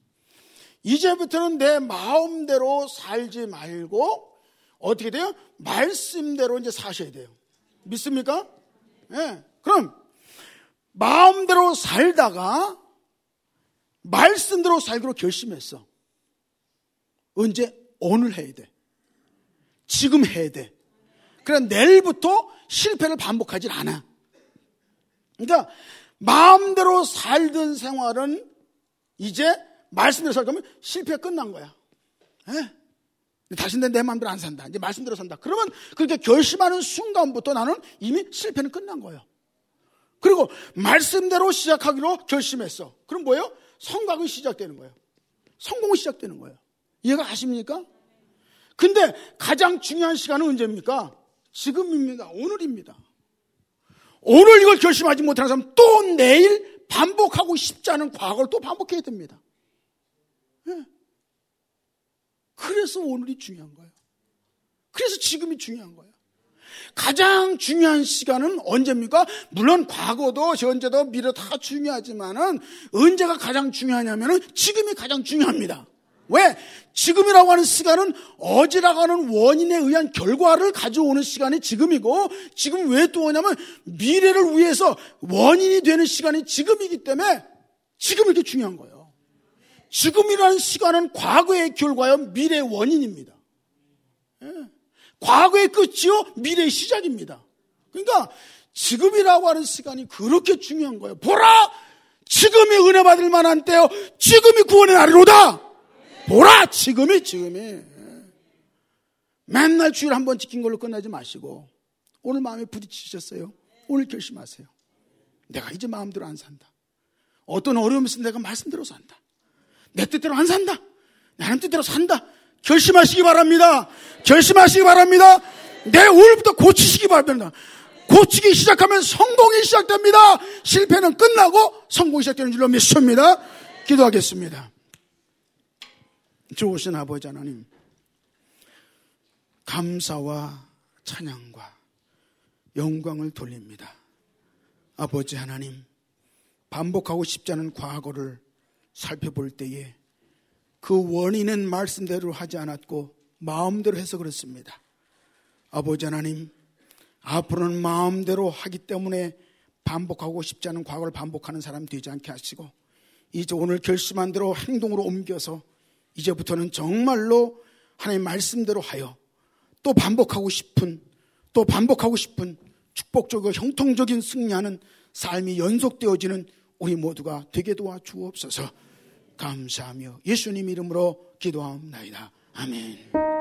이제부터는 내 마음대로 살지 말고 어떻게 돼요? 말씀대로 이제 사셔야 돼요. 믿습니까? 예. 네. 그럼 마음대로 살다가 말씀대로 살기로 결심했어. 언제? 오늘 해야 돼. 지금 해야 돼. 그래 내일부터 실패를 반복하질 않아. 그러니까 마음대로 살던 생활은 이제 말씀대로 살 거면 실패가 끝난 거야. 예? 다시 내 마음대로 안 산다. 이제 말씀대로 산다. 그러면 그렇게 결심하는 순간부터 나는 이미 실패는 끝난 거예요. 그리고 말씀대로 시작하기로 결심했어. 그럼 뭐예요? 성각이 시작되는 거예요. 성공이 시작되는 거예요. 이해가 가십니까? 근데 가장 중요한 시간은 언제입니까? 지금입니다. 오늘입니다. 오늘 이걸 결심하지 못하는 사람은 또 내일 반복하고 싶지 않은 과거를 또 반복해야 됩니다. 네. 그래서 오늘이 중요한 거예요. 그래서 지금이 중요한 거예요. 가장 중요한 시간은 언제입니까? 물론 과거도 현재도 미래도 다 중요하지만은 언제가 가장 중요하냐면은 지금이 가장 중요합니다. 왜? 지금이라고 하는 시간은 어제라고 하는 원인에 의한 결과를 가져오는 시간이 지금이고, 지금 왜 또 오냐면 미래를 위해서 원인이 되는 시간이 지금이기 때문에 지금이 이렇게 중요한 거예요. 지금이라는 시간은 과거의 결과요, 미래의 원인입니다. 예. 과거의 끝이요, 미래의 시작입니다. 그러니까 지금이라고 하는 시간이 그렇게 중요한 거예요. 보라! 지금이 은혜 받을 만한 때요, 지금이 구원의 날이로다! 보라! 지금이 지금이. 맨날 주일 한 번 지킨 걸로 끝나지 마시고 오늘 마음에 부딪히셨어요. 오늘 결심하세요. 내가 이제 마음대로 안 산다. 어떤 어려움이 있으면 내가 말씀대로 산다. 내 뜻대로 안 산다. 내 하나님 뜻대로 산다. 결심하시기 바랍니다. 결심하시기 바랍니다. 내 오늘부터 고치시기 바랍니다. 고치기 시작하면 성공이 시작됩니다. 실패는 끝나고 성공이 시작되는 줄로 믿습니다. 기도하겠습니다. 좋으신 아버지 하나님, 감사와 찬양과 영광을 돌립니다. 아버지 하나님, 반복하고 싶지 않은 과거를 살펴볼 때에 그 원인은 말씀대로 하지 않았고 마음대로 해서 그렇습니다. 아버지 하나님, 앞으로는 마음대로 하기 때문에 반복하고 싶지 않은 과거를 반복하는 사람 되지 않게 하시고, 이제 오늘 결심한 대로 행동으로 옮겨서 이제부터는 정말로 하나님 말씀대로 하여 또 반복하고 싶은 또 반복하고 싶은 축복적이고 형통적인 승리하는 삶이 연속되어지는 우리 모두가 되게 도와주옵소서. 감사하며 예수님 이름으로 기도하옵나이다. 아멘.